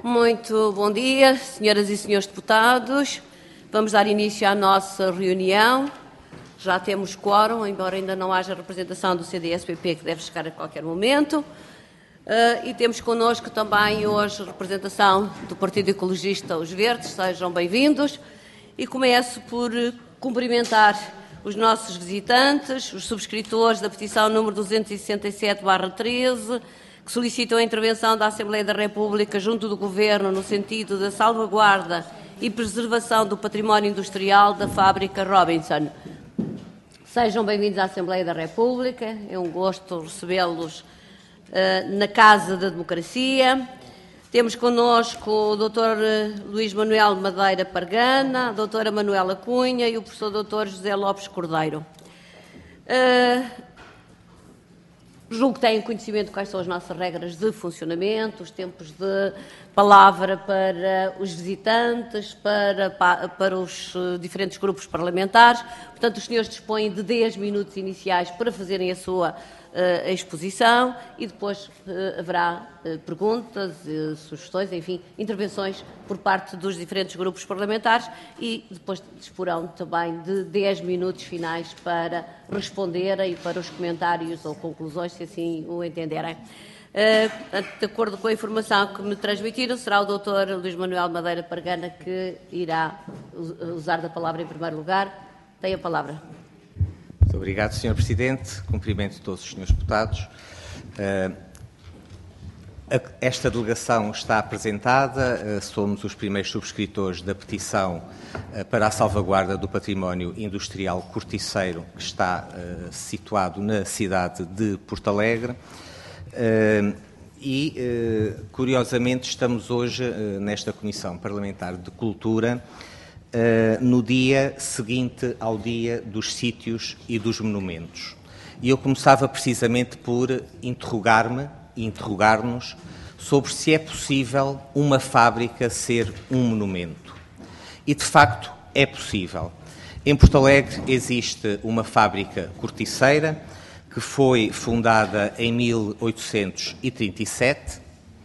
Muito bom dia, senhoras e senhores deputados. Vamos dar início à nossa reunião. Já temos quórum, embora ainda não haja representação do CDS-PP, que deve chegar a qualquer momento. E temos connosco também hoje a representação do Partido Ecologista Os Verdes. Sejam bem-vindos. E começo por cumprimentar os nossos visitantes, os subscritores da petição número 267/13, que solicitam a intervenção da Assembleia da República junto do Governo no sentido da salvaguarda e preservação do património industrial da fábrica Robinson. Sejam bem-vindos à Assembleia da República, é um gosto recebê-los na Casa da Democracia. Temos connosco o Dr. Luís Manuel Madeira Pargana, a Dra. Manuela Cunha e o Professor Dr. José Lopes Cordeiro. Julgo que têm conhecimento de quais são as nossas regras de funcionamento, os tempos de palavra para os visitantes, para os diferentes grupos parlamentares. Portanto, os senhores dispõem de 10 minutos iniciais para fazerem a sua exposição e depois haverá perguntas, sugestões, enfim, intervenções por parte dos diferentes grupos parlamentares e depois disporão também de 10 minutos finais para responderem e para os comentários ou conclusões, se assim o entenderem. De acordo com a informação que me transmitiram, será o Dr. Luís Manuel Madeira Pargana que irá usar da palavra em primeiro lugar. Tem a palavra. Muito obrigado, Sr. Presidente. Cumprimento todos os senhores deputados. Esta delegação está apresentada. Somos os primeiros subscritores da petição para a salvaguarda do património industrial corticeiro que está situado na cidade de Porto Alegre. Curiosamente, estamos hoje nesta Comissão Parlamentar de Cultura no dia seguinte ao Dia dos Sítios e dos Monumentos. E eu começava precisamente por interrogar-nos sobre se é possível uma fábrica ser um monumento. E, de facto, é possível. Em Porto Alegre existe uma fábrica corticeira que foi fundada em 1837,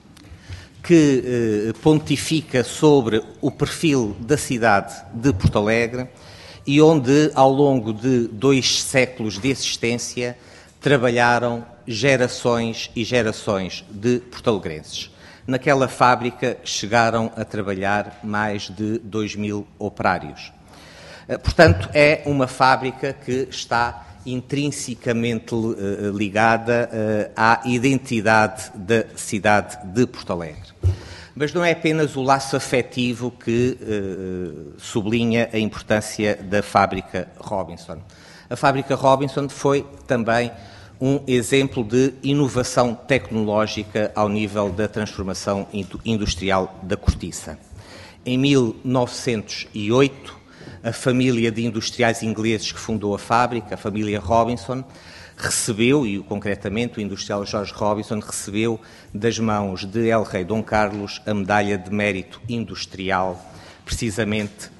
que pontifica sobre o perfil da cidade de Porto Alegre e onde, ao longo de 2 séculos de existência, trabalharam gerações e gerações de portalegrenses. Naquela fábrica chegaram a trabalhar mais de 2.000 operários. Portanto, é uma fábrica que está intrinsecamente ligada à identidade da cidade de Porto Alegre. Mas não é apenas o laço afetivo que sublinha a importância da fábrica Robinson. A fábrica Robinson foi também um exemplo de inovação tecnológica ao nível da transformação industrial da cortiça. Em 1908, a família de industriais ingleses que fundou a fábrica, a família Robinson, recebeu, e concretamente o industrial George Robinson, recebeu das mãos de El-Rei Dom Carlos a medalha de mérito industrial, precisamente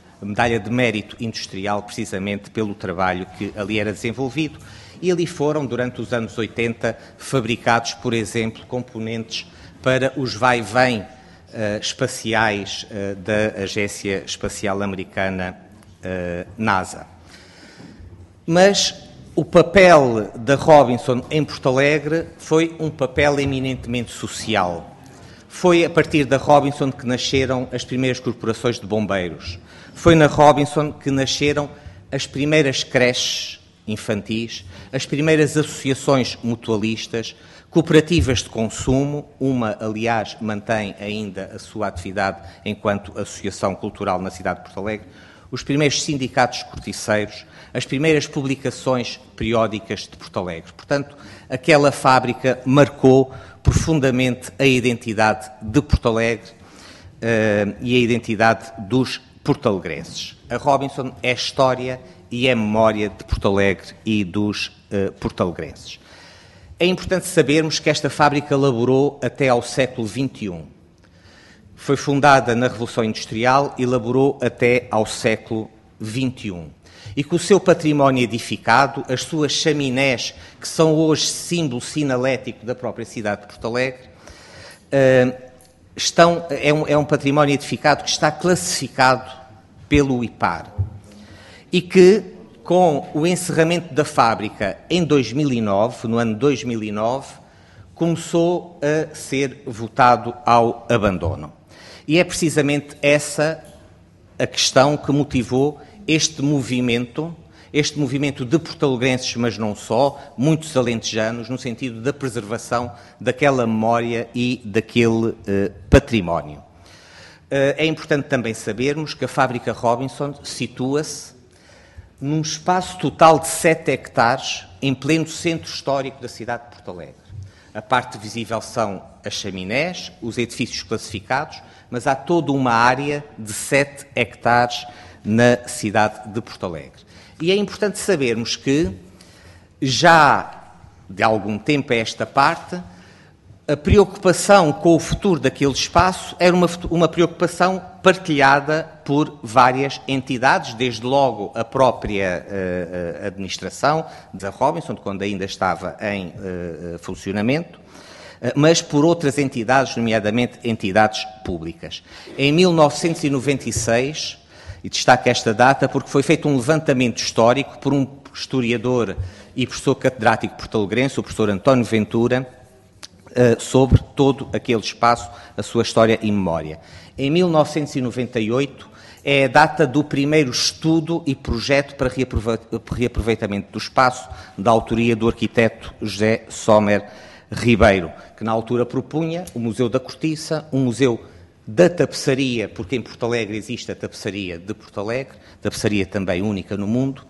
pelo trabalho que ali era desenvolvido. E ali foram, durante os anos 80, fabricados, por exemplo, componentes para os vai-vem espaciais da Agência Espacial Americana NASA. Mas o papel da Robinson em Porto Alegre foi um papel eminentemente social. Foi a partir da Robinson que nasceram as primeiras corporações de bombeiros. Foi na Robinson que nasceram as primeiras creches infantis, as primeiras associações mutualistas, cooperativas de consumo, uma, aliás, mantém ainda a sua atividade enquanto associação cultural na cidade de Porto Alegre, os primeiros sindicatos corticeiros, as primeiras publicações periódicas de Porto Alegre. Portanto, aquela fábrica marcou profundamente a identidade de Porto Alegre e a identidade dos portalegrenses. A Robinson é história e é memória de Porto Alegre e dos portalegrenses. É importante sabermos que esta fábrica laborou até ao século XXI. Foi fundada na Revolução Industrial e laborou até ao século XXI. E com o seu património edificado, as suas chaminés, que são hoje símbolo sinalético da própria cidade de Porto Alegre, é um património edificado que está classificado pelo IPAR e que, com o encerramento da fábrica em 2009, no ano 2009, começou a ser votado ao abandono. E é precisamente essa a questão que motivou este movimento de portalegrenses, mas não só, muitos alentejanos, no sentido da preservação daquela memória e daquele património. É importante também sabermos que a fábrica Robinson situa-se num espaço total de 7 hectares em pleno centro histórico da cidade de Porto Alegre. A parte visível são as chaminés, os edifícios classificados, mas há toda uma área de 7 hectares na cidade de Porto Alegre. E é importante sabermos que, já de algum tempo a esta parte, a preocupação com o futuro daquele espaço era uma preocupação partilhada por várias entidades, desde logo a própria administração da Robinson, quando ainda estava em funcionamento, mas por outras entidades, nomeadamente entidades públicas. Em 1996, e destaco esta data porque foi feito um levantamento histórico por um historiador e professor catedrático portalegrense, o professor António Ventura, sobre todo aquele espaço, a sua história e memória. Em 1998 é a data do primeiro estudo e projeto para reaproveitamento do espaço, da autoria do arquiteto José Sommer Ribeiro, que na altura propunha o Museu da Cortiça, um museu da tapeçaria, porque em Porto Alegre existe a tapeçaria de Porto Alegre, tapeçaria também única no mundo,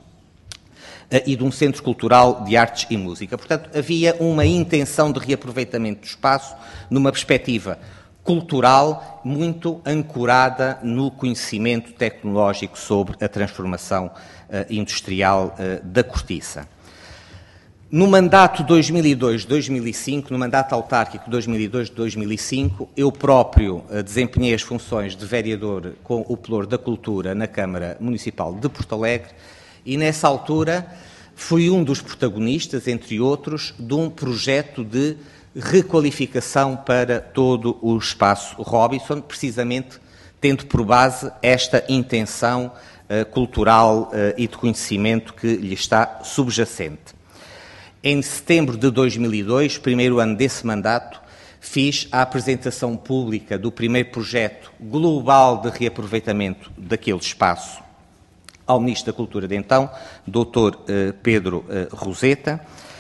e de um centro cultural de artes e música. Portanto, havia uma intenção de reaproveitamento do espaço numa perspectiva cultural muito ancorada no conhecimento tecnológico sobre a transformação industrial da cortiça. No mandato 2002-2005, no mandato autárquico 2002-2005, eu próprio desempenhei as funções de vereador com o Pelour da Cultura na Câmara Municipal de Porto Alegre e, nessa altura, fui um dos protagonistas, entre outros, de um projeto de requalificação para todo o espaço Robinson, precisamente tendo por base esta intenção cultural e de conhecimento que lhe está subjacente. Em setembro de 2002, primeiro ano desse mandato, fiz a apresentação pública do primeiro projeto global de reaproveitamento daquele espaço ao Ministro da Cultura de então, Dr. Pedro Roseta,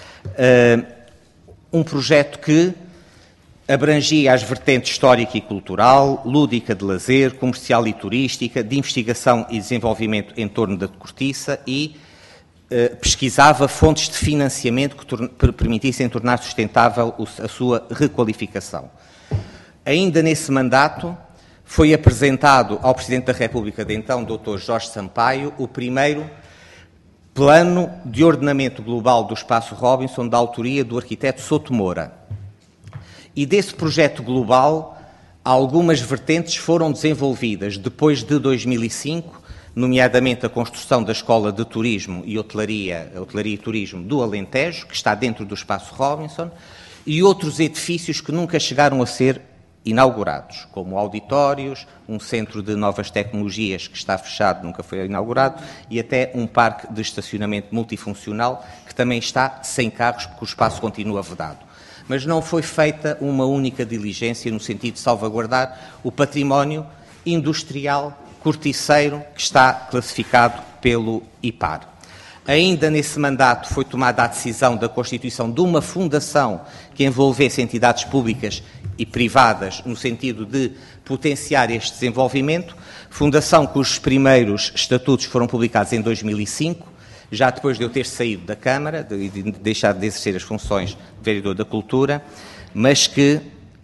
um projeto que abrangia as vertentes histórica e cultural, lúdica de lazer, comercial e turística, de investigação e desenvolvimento em torno da cortiça e pesquisava fontes de financiamento que permitissem tornar sustentável a sua requalificação. Ainda nesse mandato, foi apresentado ao Presidente da República de então, Dr. Jorge Sampaio, o primeiro Plano de Ordenamento Global do Espaço Robinson, da autoria do arquiteto Souto Moura. E desse projeto global, algumas vertentes foram desenvolvidas depois de 2005, nomeadamente a construção da Escola de Turismo e Hotelaria e Turismo do Alentejo, que está dentro do Espaço Robinson, e outros edifícios que nunca chegaram a ser inaugurados, como auditórios, um centro de novas tecnologias que está fechado, nunca foi inaugurado, e até um parque de estacionamento multifuncional que também está sem carros porque o espaço continua vedado. Mas não foi feita uma única diligência no sentido de salvaguardar o património industrial corticeiro que está classificado pelo IPAR. Ainda nesse mandato foi tomada a decisão da constituição de uma fundação que envolvesse entidades públicas e privadas no sentido de potenciar este desenvolvimento, fundação cujos primeiros estatutos foram publicados em 2005, já depois de eu ter saído da Câmara, de deixar de exercer as funções de vereador da Cultura, mas que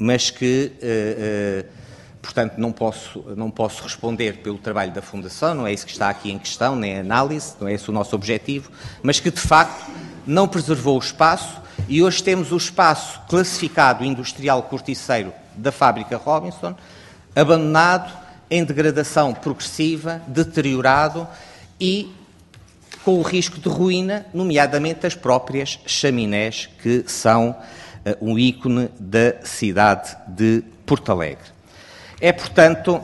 portanto, não posso responder pelo trabalho da Fundação, não é isso que está aqui em questão, nem a análise, não é esse o nosso objetivo, mas que, de facto, não preservou o espaço e hoje temos o espaço classificado industrial corticeiro da fábrica Robinson, abandonado, em degradação progressiva, deteriorado e com o risco de ruína, nomeadamente as próprias chaminés, que são um ícone da cidade de Porto Alegre. É, portanto,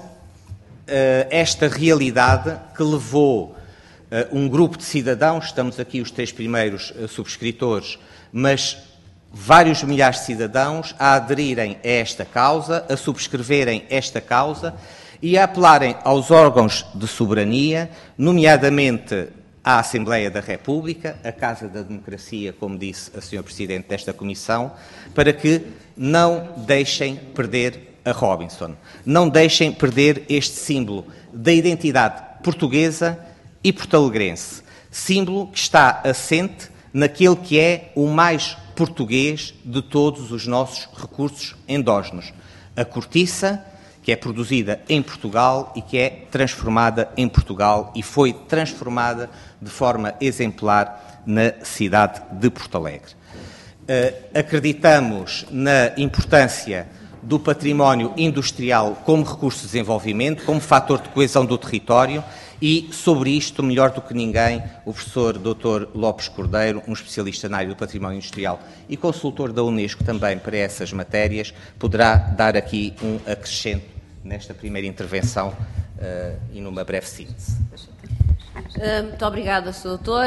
esta realidade que levou um grupo de cidadãos, estamos aqui os 3 primeiros subscritores, mas vários milhares de cidadãos a aderirem a esta causa, a subscreverem esta causa e a apelarem aos órgãos de soberania, nomeadamente à Assembleia da República, a Casa da Democracia, como disse a Sra. Presidente desta Comissão, para que não deixem perder a Robinson, não deixem perder este símbolo da identidade portuguesa e portalegrense, símbolo que está assente naquele que é o mais português de todos os nossos recursos endógenos, a cortiça, que é produzida em Portugal e que é transformada em Portugal e foi transformada de forma exemplar na cidade de Porto Alegre. Acreditamos na importância do património industrial como recurso de desenvolvimento, como fator de coesão do território e, sobre isto, melhor do que ninguém, o professor Dr. Lopes Cordeiro, um especialista na área do património industrial e consultor da Unesco também para essas matérias, poderá dar aqui um acrescento nesta primeira intervenção e numa breve síntese. Muito obrigada, Sr. Doutor.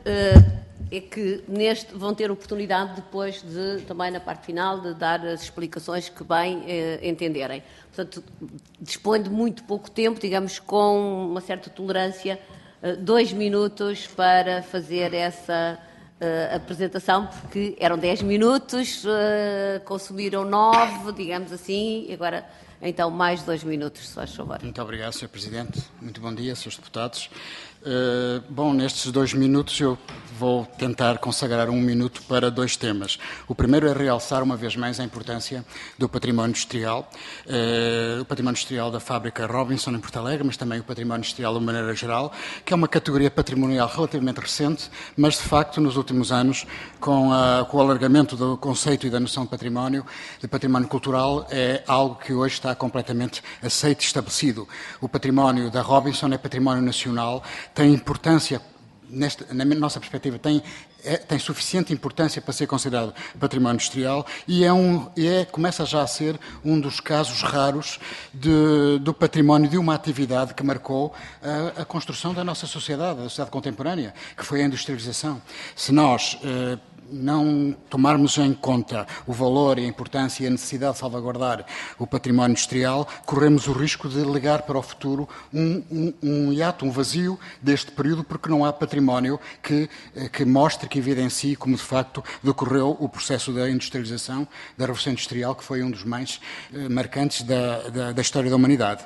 É que vão ter oportunidade depois de, também na parte final, de dar as explicações que bem entenderem. Portanto, dispõe de muito pouco tempo, digamos, com uma certa tolerância, 2 minutos para fazer essa apresentação, porque eram 10 minutos, consumiram 9, digamos assim, e agora, então, mais 2 minutos, se faz favor. Muito obrigado, Sr. Presidente. Muito bom dia, Srs. Deputados. Bom, nestes 2 minutos eu vou tentar consagrar 1 minuto para 2 temas. O primeiro é realçar uma vez mais a importância do património industrial, o património industrial da fábrica Robinson em Porto Alegre, mas também o património industrial de maneira geral, que é uma categoria patrimonial relativamente recente, mas de facto nos últimos anos, com o alargamento do conceito e da noção de património cultural, é algo que hoje está completamente aceito e estabelecido. O património da Robinson é património nacional, tem importância, na nossa perspectiva, tem suficiente importância para ser considerado património industrial e começa já a ser um dos casos raros do património de uma atividade que marcou a construção da nossa sociedade, da sociedade contemporânea, que foi a industrialização. Se nós não tomarmos em conta o valor, a importância e a necessidade de salvaguardar o património industrial, corremos o risco de legar para o futuro um hiato, um vazio deste período, porque não há património que mostre, que evidencie como de facto decorreu o processo da industrialização, da Revolução Industrial, que foi um dos mais marcantes da história da humanidade.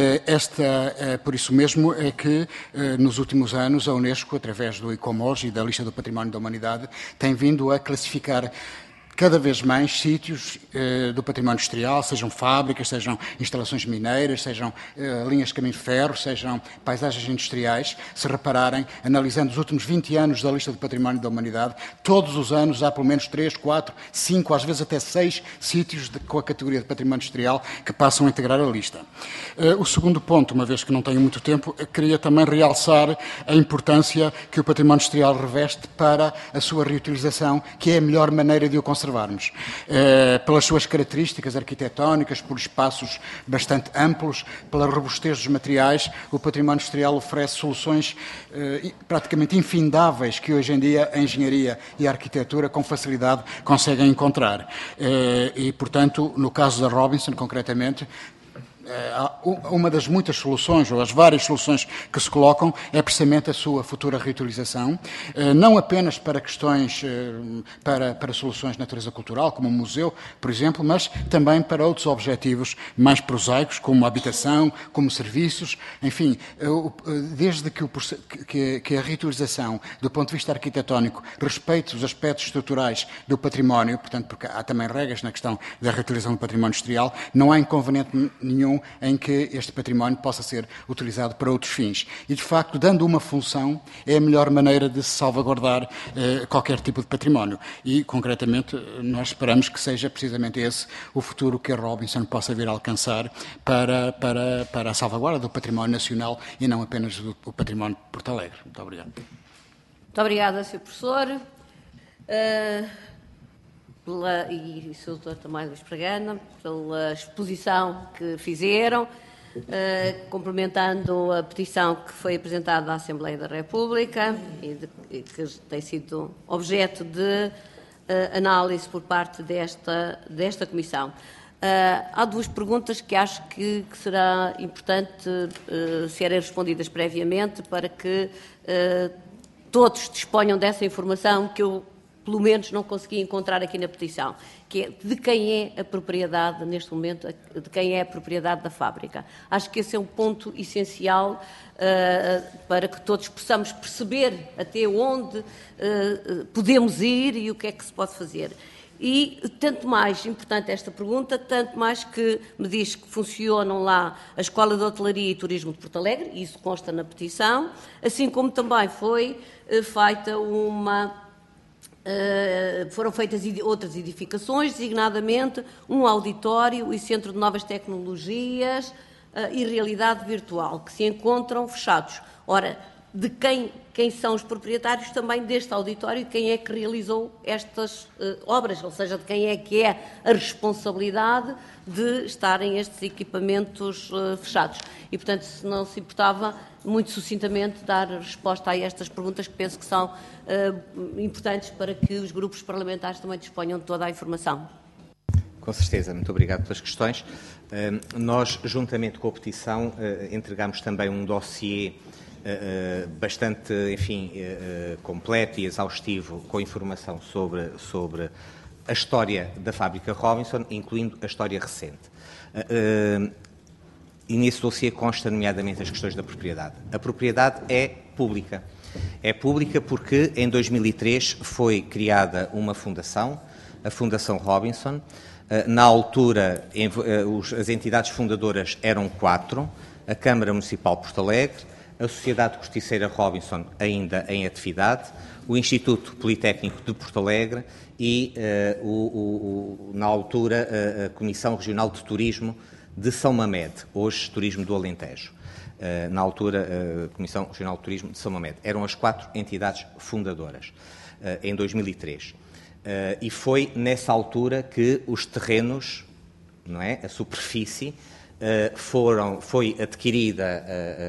Por isso mesmo é que nos últimos anos a Unesco, através do ICOMOS e da lista do património da humanidade, tem vindo a classificar cada vez mais sítios do património industrial, sejam fábricas, sejam instalações mineiras, sejam linhas de caminho de ferro, sejam paisagens industriais. Se repararem, analisando os últimos 20 anos da lista do património da humanidade, todos os anos há pelo menos 3, 4, 5, às vezes até 6 sítios com a categoria de património industrial que passam a integrar a lista. O segundo ponto, uma vez que não tenho muito tempo, queria também realçar a importância que o património industrial reveste para a sua reutilização, que é a melhor maneira de o conservarmos. Pelas suas características arquitetónicas, por espaços bastante amplos, pela robustez dos materiais, o património industrial oferece soluções praticamente infindáveis que hoje em dia a engenharia e a arquitetura com facilidade conseguem encontrar. E, portanto, no caso da Robinson, concretamente, uma das muitas soluções, ou as várias soluções que se colocam, é precisamente a sua futura reutilização, não apenas para questões, para soluções de natureza cultural, como um museu, por exemplo, mas também para outros objetivos mais prosaicos, como habitação, como serviços, enfim, desde que a reutilização, do ponto de vista arquitetónico, respeite os aspectos estruturais do património, portanto, porque há também regras na questão da reutilização do património industrial, não há inconveniente nenhum em que este património possa ser utilizado para outros fins. E, de facto, dando uma função, é a melhor maneira de se salvaguardar qualquer tipo de património. E, concretamente, nós esperamos que seja precisamente esse o futuro que a Robinson possa vir a alcançar para a salvaguarda do património nacional e não apenas do património de Porto Alegre. Muito obrigado. Muito obrigada, Sr. Professor. e o Sr. Dr. também Luís Pregana, pela exposição que fizeram, complementando a petição que foi apresentada à Assembleia da República e que tem sido objeto de análise por parte desta Comissão. Há duas perguntas que acho que será importante serem respondidas previamente para que todos disponham dessa informação que eu, pelo menos, não consegui encontrar aqui na petição, que é de quem é a propriedade, neste momento, de quem é a propriedade da fábrica. Acho que esse é um ponto essencial para que todos possamos perceber até onde podemos ir e o que é que se pode fazer. E tanto mais importante esta pergunta, tanto mais que me diz que funcionam lá a Escola de Hotelaria e Turismo de Porto Alegre, isso consta na petição, assim como também foi feita foram feitas outras edificações, designadamente um auditório e centro de novas tecnologias e realidade virtual, que se encontram fechados. Ora, de quem são os proprietários também deste auditório, quem é que realizou estas obras, ou seja, de quem é que é a responsabilidade de estarem estes equipamentos fechados. E, portanto, se não se importava, muito sucintamente, dar resposta a estas perguntas que penso que são importantes para que os grupos parlamentares também disponham de toda a informação. Com certeza, muito obrigado pelas questões. Nós, juntamente com a petição, entregámos também um dossiê bastante, enfim, completo e exaustivo, com informação sobre a história da fábrica Robinson, incluindo a história recente. E nesse dossiê consta, nomeadamente, as questões da propriedade. A propriedade é pública. É pública porque, em 2003, foi criada uma fundação, a Fundação Robinson. Na altura, as entidades fundadoras eram 4, a Câmara Municipal de Porto Alegre, a Sociedade Corticeira Robinson, ainda em atividade, o Instituto Politécnico de Porto Alegre e, na altura, a Comissão Regional de Turismo de São Mamede, hoje Turismo do Alentejo. Na altura, a Comissão Regional de Turismo de São Mamede. Eram as 4 entidades fundadoras, em 2003. E foi nessa altura que os terrenos, não é, a superfície, foi adquirida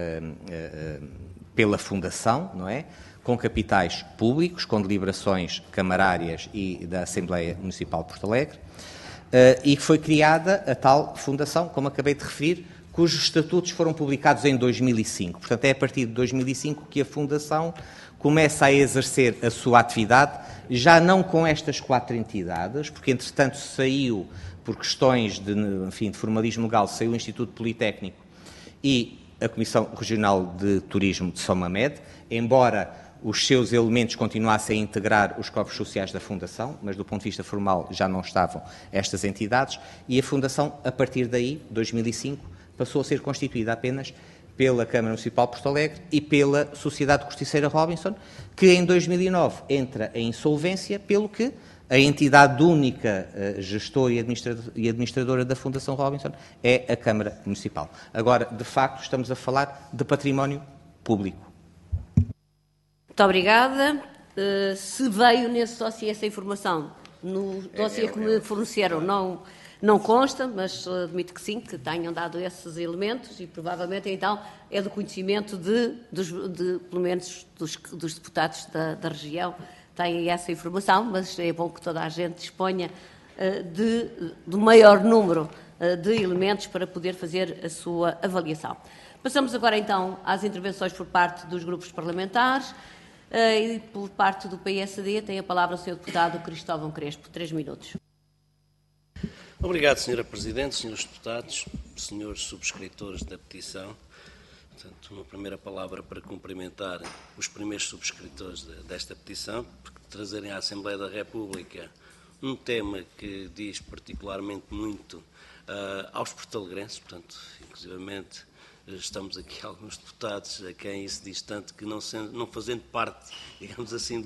pela Fundação, não é, com capitais públicos, com deliberações camarárias e da Assembleia Municipal de Porto Alegre, e foi criada a tal Fundação, como acabei de referir, cujos estatutos foram publicados em 2005. Portanto, é a partir de 2005 que a Fundação começa a exercer a sua atividade, já não com estas 4 entidades, porque, entretanto, saiu, por questões de formalismo legal, saiu o Instituto Politécnico e a Comissão Regional de Turismo de São Mamede, embora os seus elementos continuassem a integrar os corpos sociais da Fundação, mas do ponto de vista formal já não estavam estas entidades, e a Fundação, a partir daí, 2005, passou a ser constituída apenas pela Câmara Municipal de Porto Alegre e pela Sociedade Corticeira Robinson, que em 2009 entra em insolvência, pelo que a entidade única gestora e administradora da Fundação Robinson é a Câmara Municipal. Agora, de facto, estamos a falar de património público. Muito obrigada. Se veio nesse dossiê essa informação, no dossiê que me forneceram, não consta, mas admito que sim, que tenham dado esses elementos e provavelmente então é do conhecimento pelo menos dos deputados da região, têm essa informação, mas é bom que toda a gente disponha do maior número de elementos para poder fazer a sua avaliação. Passamos agora então às intervenções por parte dos grupos parlamentares e por parte do PSD tem a palavra o Sr. Deputado Cristóvão Crespo. 3 minutos. Obrigado, Sra. Presidente, Srs. Deputados, Srs. Subscritores da petição. Portanto, uma primeira palavra para cumprimentar os primeiros subscritores desta petição, por trazerem à Assembleia da República um tema que diz particularmente muito aos portalegrenses, portanto, inclusivamente estamos aqui alguns deputados a quem isso diz tanto que não fazendo parte, digamos assim,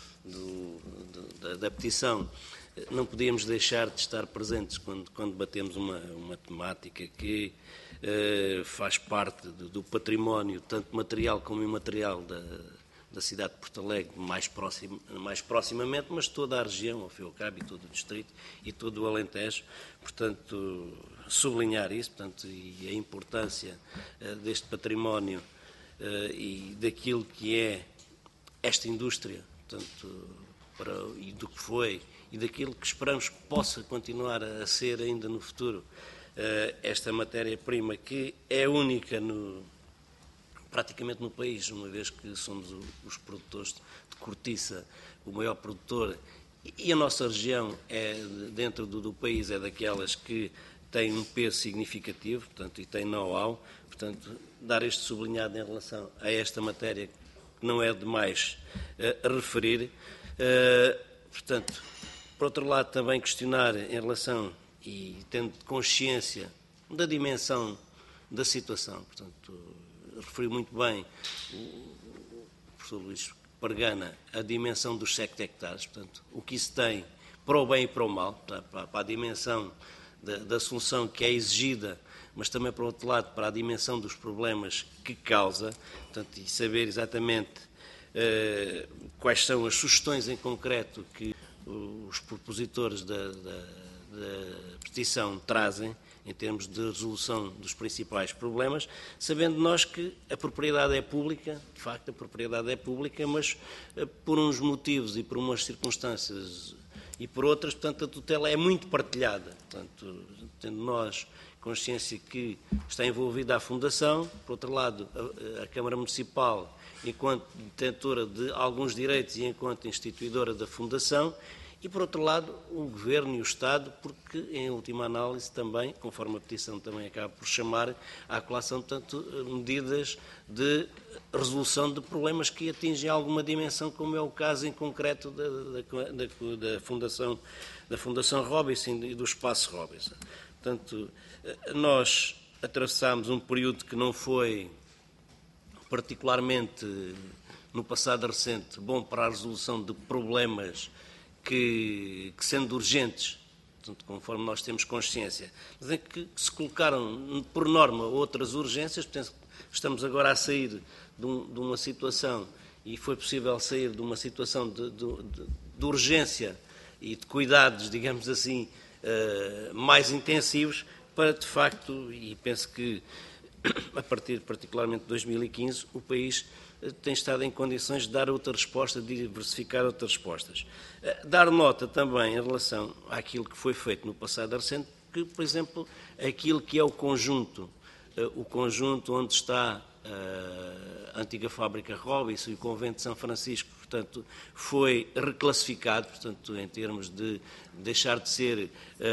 da petição, não podíamos deixar de estar presentes quando debatemos uma temática que faz parte do património, tanto material como imaterial da cidade de Porto Alegre mais proximamente, mas toda a região, ao fim e ao cabo, e todo o distrito e todo o Alentejo. Portanto, sublinhar isso, portanto, e a importância deste património e daquilo que é esta indústria, portanto, e do que foi e daquilo que esperamos que possa continuar a ser ainda no futuro, esta matéria-prima que é única praticamente no país, uma vez que somos os produtores de cortiça, o maior produtor, e a nossa região dentro do país é daquelas que tem um peso significativo, portanto, e tem know-how, portanto, dar este sublinhado em relação a esta matéria que não é demais referir. Portanto, por outro lado, também questionar em relação, e tendo consciência da dimensão da situação, portanto, referiu muito bem o professor Luís Pargana a dimensão dos 7 hectares, portanto, o que isso tem para o bem e para o mal, para a dimensão da solução que é exigida, mas também, por outro lado, para a dimensão dos problemas que causa, portanto, e saber exatamente quais são as sugestões em concreto que os propositores da petição trazem em termos de resolução dos principais problemas, sabendo nós que a propriedade é pública, de facto a propriedade é pública, mas por uns motivos e por umas circunstâncias e por outras, portanto, a tutela é muito partilhada. Portanto, tendo nós consciência que está envolvida a Fundação, por outro lado, a Câmara Municipal, enquanto detentora de alguns direitos e enquanto instituidora da Fundação, e, por outro lado, o Governo e o Estado, porque, em última análise, também, conforme a petição também acaba por chamar, à colação, portanto, medidas de resolução de problemas que atingem alguma dimensão, como é o caso em concreto da Fundação Robinson e do Espaço Robinson. Portanto, nós atravessámos um período que não foi particularmente, no passado recente, bom para a resolução de problemas que sendo urgentes, portanto, conforme nós temos consciência, mas é que se colocaram, por norma, outras urgências. Portanto, estamos agora a sair de uma situação, e foi possível sair de uma situação de urgência e de cuidados, digamos assim, mais intensivos, para, de facto, e penso que a partir particularmente de 2015, o país tem estado em condições de dar outra resposta, de diversificar outras respostas. Dar nota também em relação àquilo que foi feito no passado recente, que, por exemplo, aquilo que é o conjunto onde está a antiga fábrica Robinson e o convento de São Francisco, portanto, foi reclassificado, portanto, em termos de deixar de ser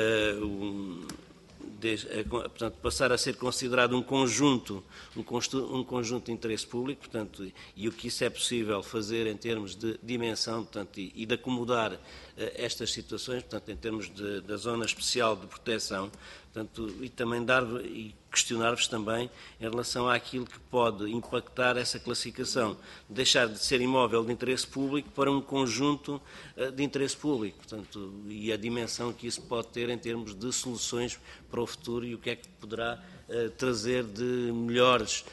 portanto, passar a ser considerado um conjunto de interesse público, portanto, e o que isso é possível fazer em termos de dimensão, portanto, e de acomodar estas situações, portanto, em termos da zona especial de proteção, portanto, e também questionar-vos também em relação àquilo que pode impactar essa classificação, deixar de ser imóvel de interesse público para um conjunto de interesse público, portanto, e a dimensão que isso pode ter em termos de soluções para o futuro e o que é que poderá trazer de melhores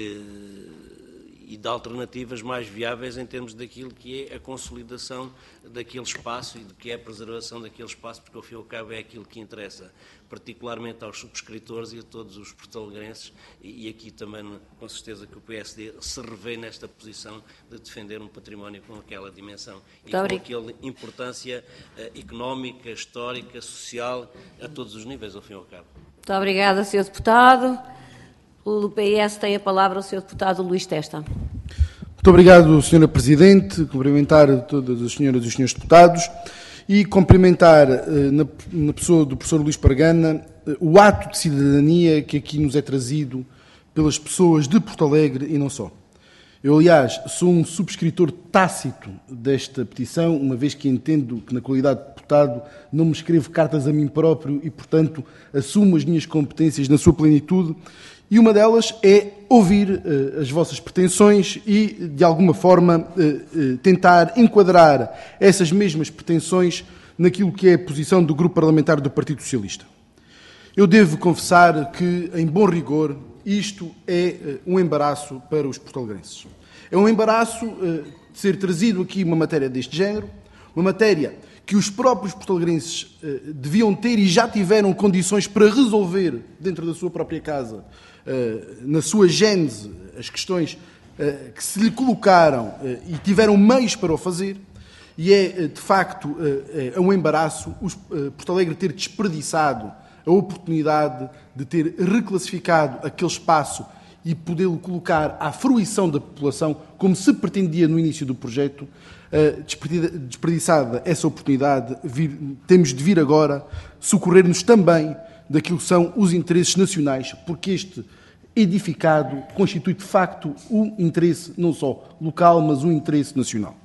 e de alternativas mais viáveis em termos daquilo que é a consolidação daquele espaço e do que é a preservação daquele espaço, porque, ao fim e ao cabo, é aquilo que interessa particularmente aos subscritores e a todos os portalegrenses, e aqui também, com certeza, que o PSD se revê nesta posição de defender um património com aquela dimensão e com aquela importância económica, histórica, social, a todos os níveis, ao fim e ao cabo. Muito obrigada, Sr. Deputado. O PS tem a palavra o Sr. Deputado Luís Testa. Muito obrigado, Sra. Presidente. Cumprimentar todas as senhoras e os senhores deputados e cumprimentar, na pessoa do professor Luís Pargana, o ato de cidadania que aqui nos é trazido pelas pessoas de Porto Alegre e não só. Eu, aliás, sou um subscritor tácito desta petição, uma vez que entendo que, na qualidade de deputado, não me escrevo cartas a mim próprio e, portanto, assumo as minhas competências na sua plenitude. E uma delas é ouvir as vossas pretensões e, de alguma forma, tentar enquadrar essas mesmas pretensões naquilo que é a posição do Grupo Parlamentar do Partido Socialista. Eu devo confessar que, em bom rigor, isto é um embaraço para os portalegrenses. É um embaraço de ser trazido aqui uma matéria deste género, uma matéria que os próprios portalegrenses deviam ter e já tiveram condições para resolver dentro da sua própria casa, na sua gênese, as questões que se lhe colocaram e tiveram meios para o fazer, e é, de facto, é um embaraço Porto Alegre ter desperdiçado a oportunidade de ter reclassificado aquele espaço e podê-lo colocar à fruição da população, como se pretendia no início do projeto. Desperdiçada essa oportunidade, temos de vir agora socorrer-nos também daquilo que são os interesses nacionais, porque este edificado constitui, de facto, um interesse não só local, mas um interesse nacional.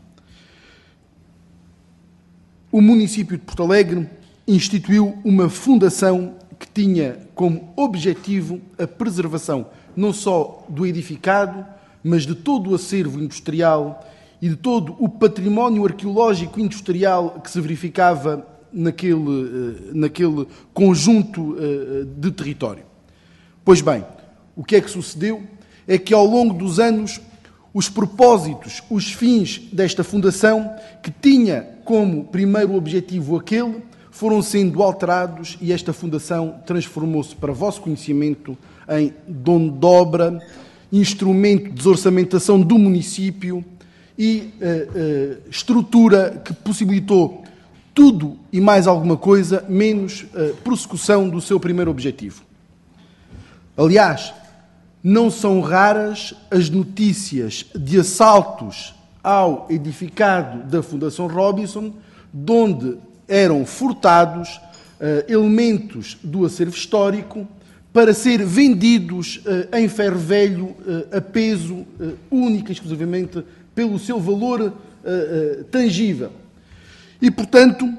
O município de Porto Alegre instituiu uma fundação que tinha como objetivo a preservação não só do edificado, mas de todo o acervo industrial e de todo o património arqueológico industrial que se verificava naquele conjunto de território. Pois bem, o que é que sucedeu? É que ao longo dos anos os propósitos, os fins desta fundação, que tinha como primeiro objetivo aquele, foram sendo alterados e esta fundação transformou-se, para vosso conhecimento, em dono de obra, instrumento de desorçamentação do município e estrutura que possibilitou tudo e mais alguma coisa, menos prossecução do seu primeiro objetivo. Aliás, não são raras as notícias de assaltos ao edificado da Fundação Robinson, de onde eram furtados elementos do acervo histórico para ser vendidos em ferro velho a peso, única e exclusivamente pelo seu valor tangível. E, portanto,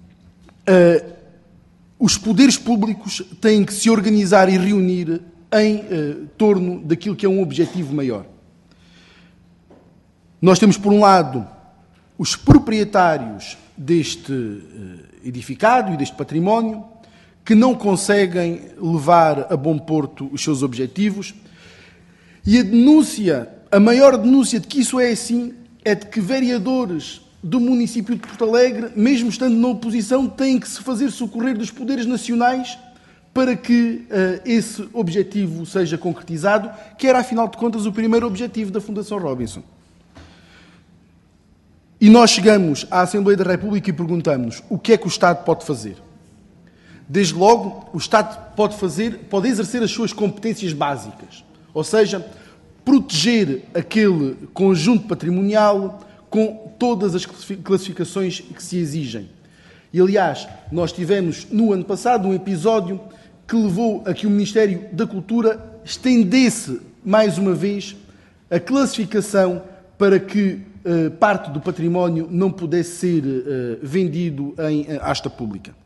os poderes públicos têm que se organizar e reunir em torno daquilo que é um objetivo maior. Nós temos, por um lado, os proprietários deste edificado e deste património, que não conseguem levar a bom porto os seus objetivos, e a maior denúncia de que isso é assim, é de que vereadores do município de Porto Alegre, mesmo estando na oposição, têm que se fazer socorrer dos poderes nacionais para que esse objetivo seja concretizado, que era, afinal de contas, o primeiro objetivo da Fundação Robinson. E nós chegamos à Assembleia da República e perguntamos o que é que o Estado pode fazer. Desde logo, o Estado pode exercer as suas competências básicas, ou seja, proteger aquele conjunto patrimonial com todas as classificações que se exigem. E, aliás, nós tivemos, no ano passado, um episódio que levou a que o Ministério da Cultura estendesse, mais uma vez, a classificação para que parte do património não pudesse ser vendido em asta pública.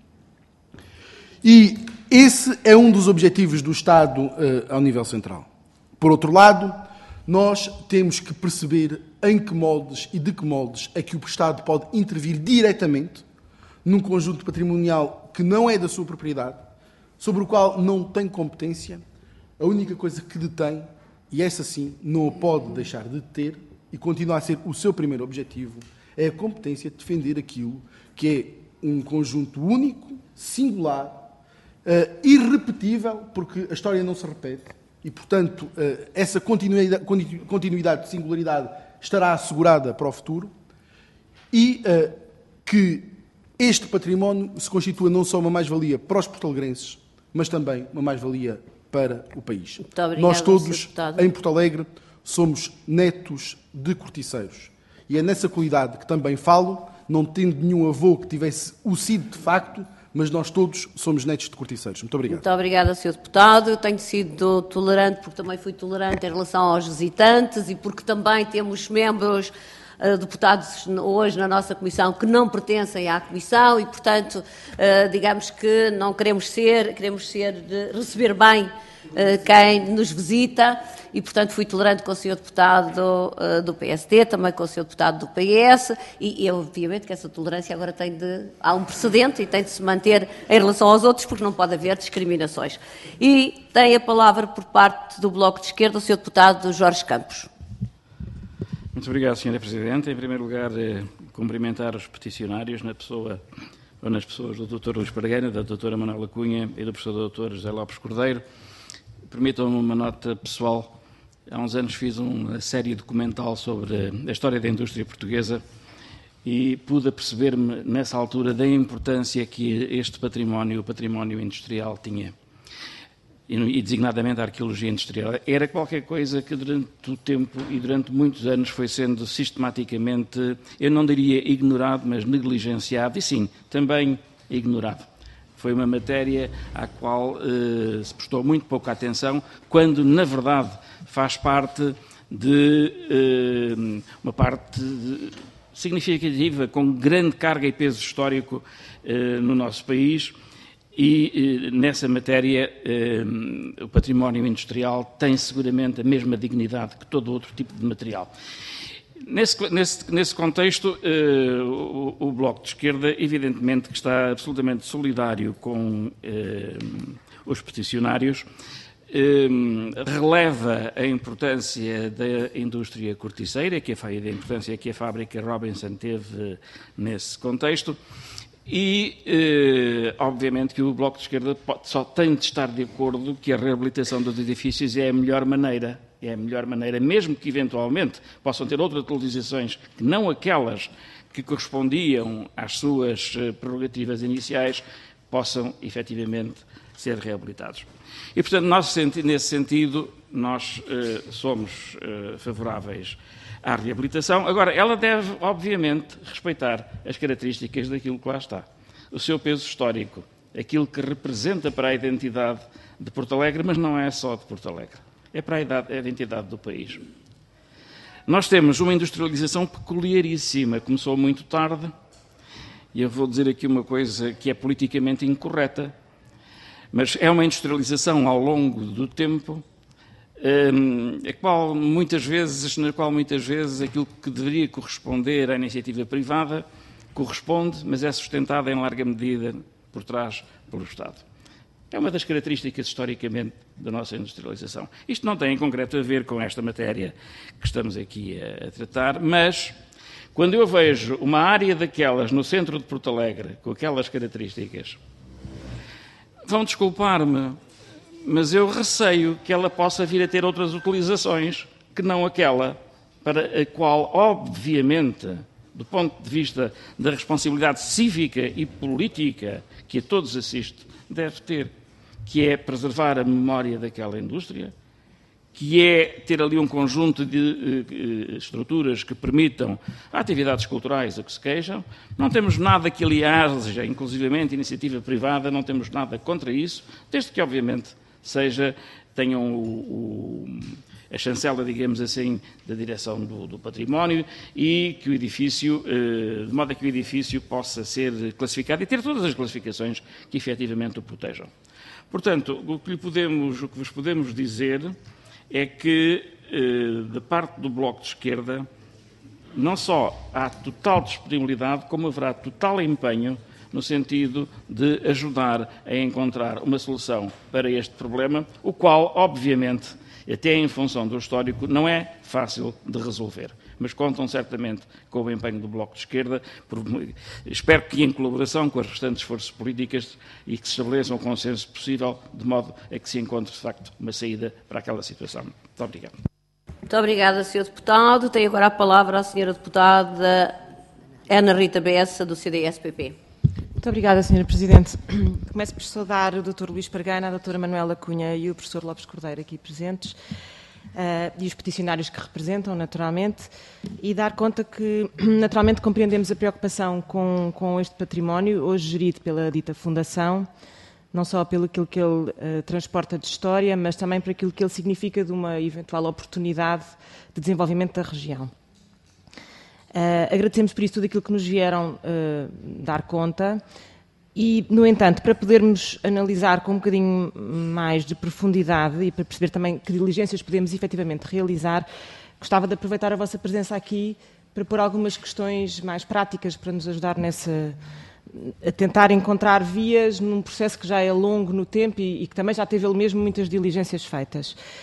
E esse é um dos objetivos do Estado ao nível central. Por outro lado, nós temos que perceber em que moldes e de que moldes é que o Estado pode intervir diretamente num conjunto patrimonial que não é da sua propriedade, sobre o qual não tem competência. A única coisa que detém, e essa sim não a pode deixar de ter, e continua a ser o seu primeiro objetivo, é a competência de defender aquilo que é um conjunto único, singular, irrepetível, porque a história não se repete, e, portanto, essa continuidade de singularidade estará assegurada para o futuro, e que este património se constitua não só uma mais-valia para os portalegrenses, mas também uma mais-valia para o país. Muito obrigada, nós todos, Sr. Deputado, em Porto Alegre, somos netos de corticeiros. E é nessa qualidade que também falo, não tendo nenhum avô que tivesse o sido de facto, mas nós todos somos netos de corticeiros. Muito obrigado. Muito obrigada, Sr. Deputado. Eu tenho sido tolerante, porque também fui tolerante em relação aos visitantes e porque também temos membros, deputados hoje na nossa Comissão, que não pertencem à Comissão e, portanto, digamos que não queremos ser de receber bem quem nos visita e, portanto, fui tolerante com o Sr. Deputado do PSD, também com o Sr. Deputado do PS e, obviamente, que essa tolerância agora há um precedente e tem de se manter em relação aos outros, porque não pode haver discriminações. E tem a palavra por parte do Bloco de Esquerda o Sr. Deputado Jorge Campos. Muito obrigado, Sra. Presidente. Em primeiro lugar, cumprimentar os peticionários nas pessoas do Dr. Luís Pargueira, da Dra. Manuela Cunha e do professor Dr. José Lopes Cordeiro. Permitam-me uma nota pessoal. Há uns anos fiz uma série documental sobre a história da indústria portuguesa e pude aperceber-me, nessa altura, da importância que este património, o património industrial, tinha. E designadamente a arqueologia industrial. Era qualquer coisa que durante o tempo e durante muitos anos foi sendo sistematicamente, eu não diria ignorado, mas negligenciado e sim, também ignorado. Foi uma matéria à qual se prestou muito pouca atenção, quando na verdade faz parte de uma parte significativa, com grande carga e peso histórico no nosso país. E, nessa matéria, o património industrial tem seguramente a mesma dignidade que todo outro tipo de material. Nesse contexto, o Bloco de Esquerda, evidentemente, que está absolutamente solidário com os peticionários, releva a importância da indústria corticeira, a importância que a fábrica Robinson teve nesse contexto. E, obviamente, que o Bloco de Esquerda só tem de estar de acordo que a reabilitação dos edifícios é a melhor maneira. É a melhor maneira, mesmo que, eventualmente, possam ter outras utilizações que não aquelas que correspondiam às suas prerrogativas iniciais, possam, efetivamente, ser reabilitados. E, portanto, nesse sentido, nós somos favoráveis à reabilitação. Agora, ela deve, obviamente, respeitar as características daquilo que lá está. O seu peso histórico, aquilo que representa para a identidade de Porto Alegre, mas não é só de Porto Alegre, é para a identidade do país. Nós temos uma industrialização peculiaríssima, começou muito tarde, e eu vou dizer aqui uma coisa que é politicamente incorreta, mas é uma industrialização ao longo do tempo, na qual muitas vezes aquilo que deveria corresponder à iniciativa privada corresponde, mas é sustentada em larga medida por trás pelo Estado. É uma das características, historicamente, da nossa industrialização. Isto não tem, em concreto, a ver com esta matéria que estamos aqui a tratar, mas quando eu vejo uma área daquelas no centro de Porto Alegre, com aquelas características, vão desculpar-me, mas eu receio que ela possa vir a ter outras utilizações que não aquela para a qual, obviamente, do ponto de vista da responsabilidade cívica e política que a todos assiste, deve ter, que é preservar a memória daquela indústria, que é ter ali um conjunto de estruturas que permitam atividades culturais, o que se queixam. Não temos nada que, aliás, inclusivamente iniciativa privada, não temos nada contra isso, desde que, obviamente, tenham a chancela, digamos assim, da direção do património e que o edifício, de modo a que o edifício possa ser classificado e ter todas as classificações que efetivamente o protejam. Portanto, o que vos podemos dizer é que, da parte do Bloco de Esquerda, não só há total disponibilidade, como haverá total empenho no sentido de ajudar a encontrar uma solução para este problema, o qual, obviamente, até em função do histórico, não é fácil de resolver. Mas contam certamente com o empenho do Bloco de Esquerda. Espero que em colaboração com as restantes forças políticas e que se estabeleça um consenso possível, de modo a que se encontre, de facto, uma saída para aquela situação. Muito obrigado. Muito obrigada, Sr. Deputado. Tenho agora a palavra a Sra. Deputada Ana Rita Bessa, do CDS-PP. Muito obrigada, Sra. Presidente. Começo por saudar o Dr. Luís Pargueira, a Dra. Manuela Cunha e o professor Lopes Cordeiro aqui presentes, e os peticionários que representam, naturalmente, e dar conta que, naturalmente, compreendemos a preocupação com este património, hoje gerido pela dita Fundação, não só pelo aquilo que ele transporta de história, mas também por aquilo que ele significa de uma eventual oportunidade de desenvolvimento da região. Agradecemos por isso tudo aquilo que nos vieram dar conta e, no entanto, para podermos analisar com um bocadinho mais de profundidade e para perceber também que diligências podemos efetivamente realizar, gostava de aproveitar a vossa presença aqui para pôr algumas questões mais práticas para nos ajudar a tentar encontrar vias num processo que já é longo no tempo e que também já teve ele mesmo muitas diligências feitas.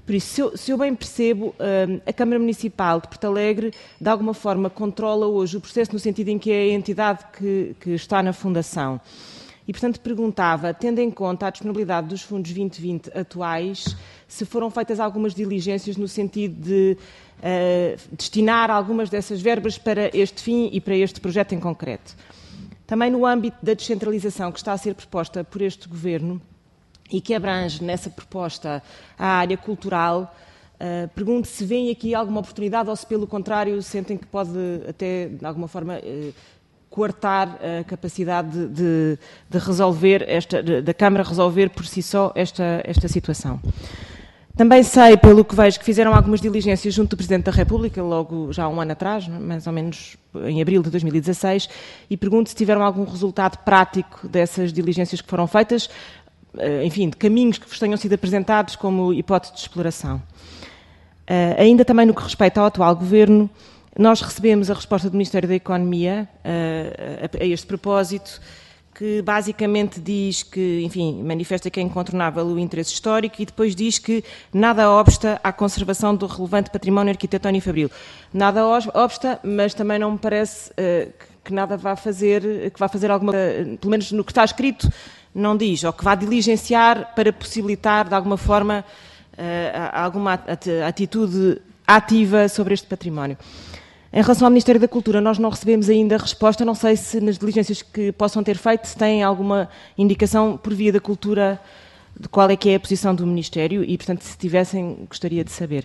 Por isso, se eu bem percebo, a Câmara Municipal de Porto Alegre, de alguma forma, controla hoje o processo no sentido em que é a entidade que está na Fundação. E, portanto, perguntava, tendo em conta a disponibilidade dos fundos 2020 atuais, se foram feitas algumas diligências no sentido de destinar algumas dessas verbas para este fim e para este projeto em concreto. Também no âmbito da descentralização que está a ser proposta por este Governo e que abrange nessa proposta a área cultural, pergunto se vem aqui alguma oportunidade ou se, pelo contrário, sentem que pode até, de alguma forma, coartar a capacidade de resolver da Câmara resolver por si só esta situação. Também sei, pelo que vejo, que fizeram algumas diligências junto do Presidente da República, logo já há um ano atrás, mais ou menos em abril de 2016, e pergunto se tiveram algum resultado prático dessas diligências que foram feitas, enfim, de caminhos que vos tenham sido apresentados como hipótese de exploração. Ainda também no que respeita ao atual Governo, nós recebemos a resposta do Ministério da Economia a este propósito, que basicamente diz que, enfim, manifesta que é incontornável o interesse histórico e depois diz que nada obsta à conservação do relevante património arquitetónico e fabril. Nada obsta, mas também não me parece que nada vá fazer alguma, pelo menos no que está escrito, não diz, ou que vá diligenciar para possibilitar, de alguma forma, alguma atitude ativa sobre este património. Em relação ao Ministério da Cultura, nós não recebemos ainda resposta, não sei se nas diligências que possam ter feito, se têm alguma indicação por via da Cultura de qual é que é a posição do Ministério e, portanto, se tivessem, gostaria de saber.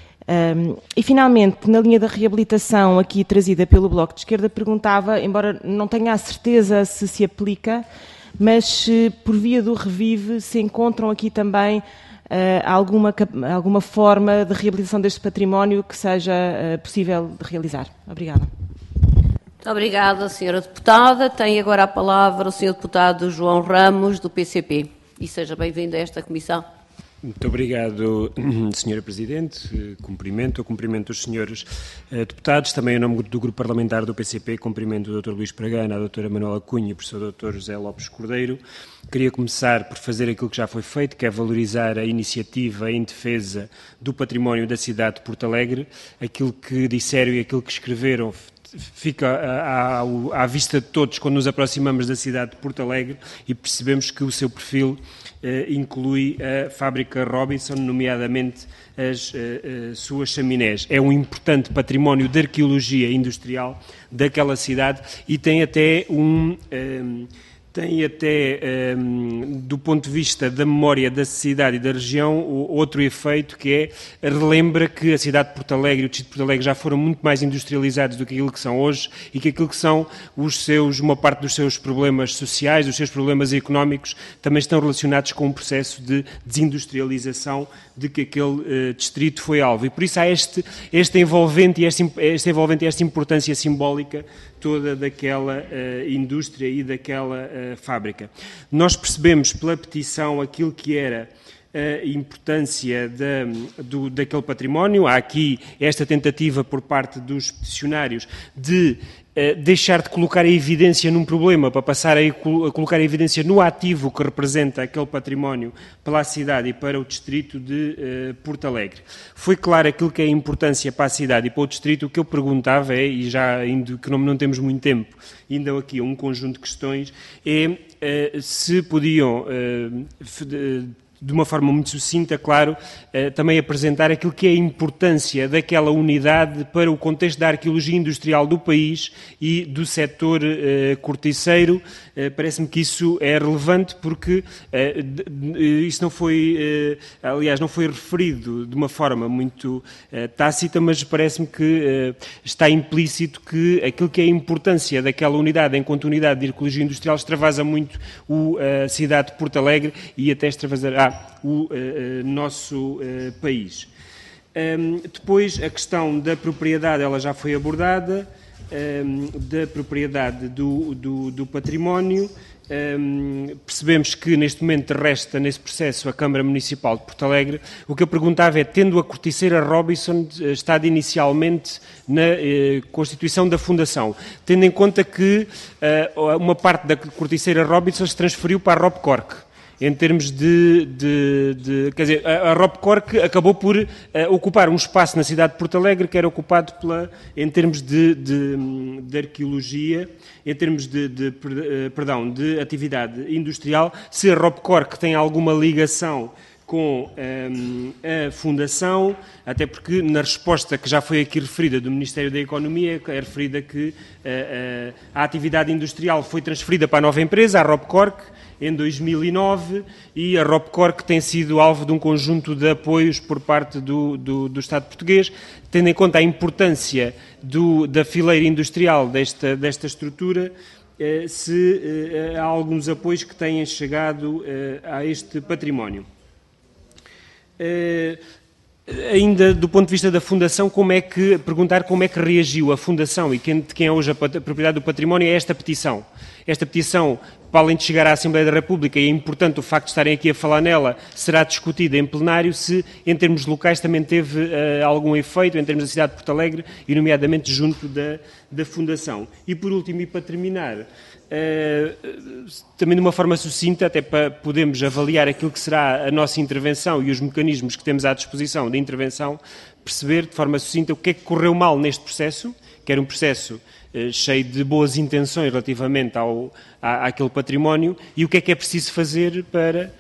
E, finalmente, na linha da reabilitação aqui trazida pelo Bloco de Esquerda, perguntava, embora não tenha a certeza se aplica, mas se, por via do Revive, se encontram aqui também alguma forma de reabilitação deste património que seja possível de realizar. Obrigada. Muito obrigada, Sra. Deputada. Tem agora a palavra o Sr. Deputado João Ramos, do PCP. E seja bem-vindo a esta comissão. Muito obrigado, Sra. Presidente. Cumprimento os senhores deputados. Também em nome do Grupo Parlamentar do PCP, cumprimento o Dr. Luís Pregana, a Dra. Manuela Cunha e o Professor Dr. José Lopes Cordeiro. Queria começar por fazer aquilo que já foi feito, que é valorizar a iniciativa em defesa do património da cidade de Porto Alegre. Aquilo que disseram e aquilo que escreveram fica à vista de todos quando nos aproximamos da cidade de Porto Alegre e percebemos que o seu perfil inclui a fábrica Robinson, nomeadamente as suas chaminés. É um importante património de arqueologia industrial daquela cidade e tem até do ponto de vista da memória da cidade e da região, outro efeito que relembra que a cidade de Porto Alegre e o distrito de Porto Alegre já foram muito mais industrializados do que aquilo que são hoje e que aquilo que são uma parte dos seus problemas sociais, dos seus problemas económicos, também estão relacionados com um processo de desindustrialização de que aquele distrito foi alvo. E por isso há este envolvente e esta importância simbólica toda daquela indústria e daquela fábrica. Nós percebemos pela petição aquilo que era a importância daquele património. Há aqui esta tentativa por parte dos peticionários de deixar de colocar a evidência num problema para passar a colocar a evidência no ativo que representa aquele património para a cidade e para o distrito de Porto Alegre. Foi claro aquilo que é a importância para a cidade e para o distrito. O que eu perguntava e já indo, que não temos muito tempo, ainda aqui um conjunto de questões, se podiam de uma forma muito sucinta, claro, também apresentar aquilo que é a importância daquela unidade para o contexto da arqueologia industrial do país e do setor corticeiro. Parece-me que isso é relevante porque isso não foi, aliás, não foi referido de uma forma muito tácita, mas parece-me que está implícito que aquilo que é a importância daquela unidade enquanto unidade de arqueologia industrial extravasa muito a cidade de Porto Alegre e até extravasará o nosso país. Depois, a questão da propriedade, ela já foi abordada, da propriedade do património. Percebemos que neste momento resta nesse processo a Câmara Municipal de Porto Alegre. O que eu perguntava é, tendo a corticeira Robinson estado inicialmente na constituição da Fundação, tendo em conta que uma parte da corticeira Robinson se transferiu para a Robcork, em termos quer dizer, a Robcork acabou por ocupar um espaço na cidade de Porto Alegre que era ocupado em termos de arqueologia, em termos de atividade industrial. Se a Robcork tem alguma ligação com a Fundação, até porque na resposta que já foi aqui referida do Ministério da Economia, é referida que a atividade industrial foi transferida para a nova empresa, a Robcork, em 2009, e a Robcork tem sido alvo de um conjunto de apoios por parte do Estado português, tendo em conta a importância da fileira industrial desta estrutura. Há alguns apoios que têm chegado a este património. Ainda do ponto de vista da Fundação, perguntar como é que reagiu a Fundação e de quem é hoje a propriedade do património a esta petição. Esta petição, para além de chegar à Assembleia da República, e é importante o facto de estarem aqui a falar nela, será discutida em plenário se, em termos locais, também teve algum efeito, em termos da cidade de Porto Alegre, e nomeadamente junto da Fundação. E por último, e para terminar, também de uma forma sucinta, até para podermos avaliar aquilo que será a nossa intervenção e os mecanismos que temos à disposição de intervenção, perceber de forma sucinta o que é que correu mal neste processo, que era um processo cheio de boas intenções relativamente àquele património, e o que é preciso fazer para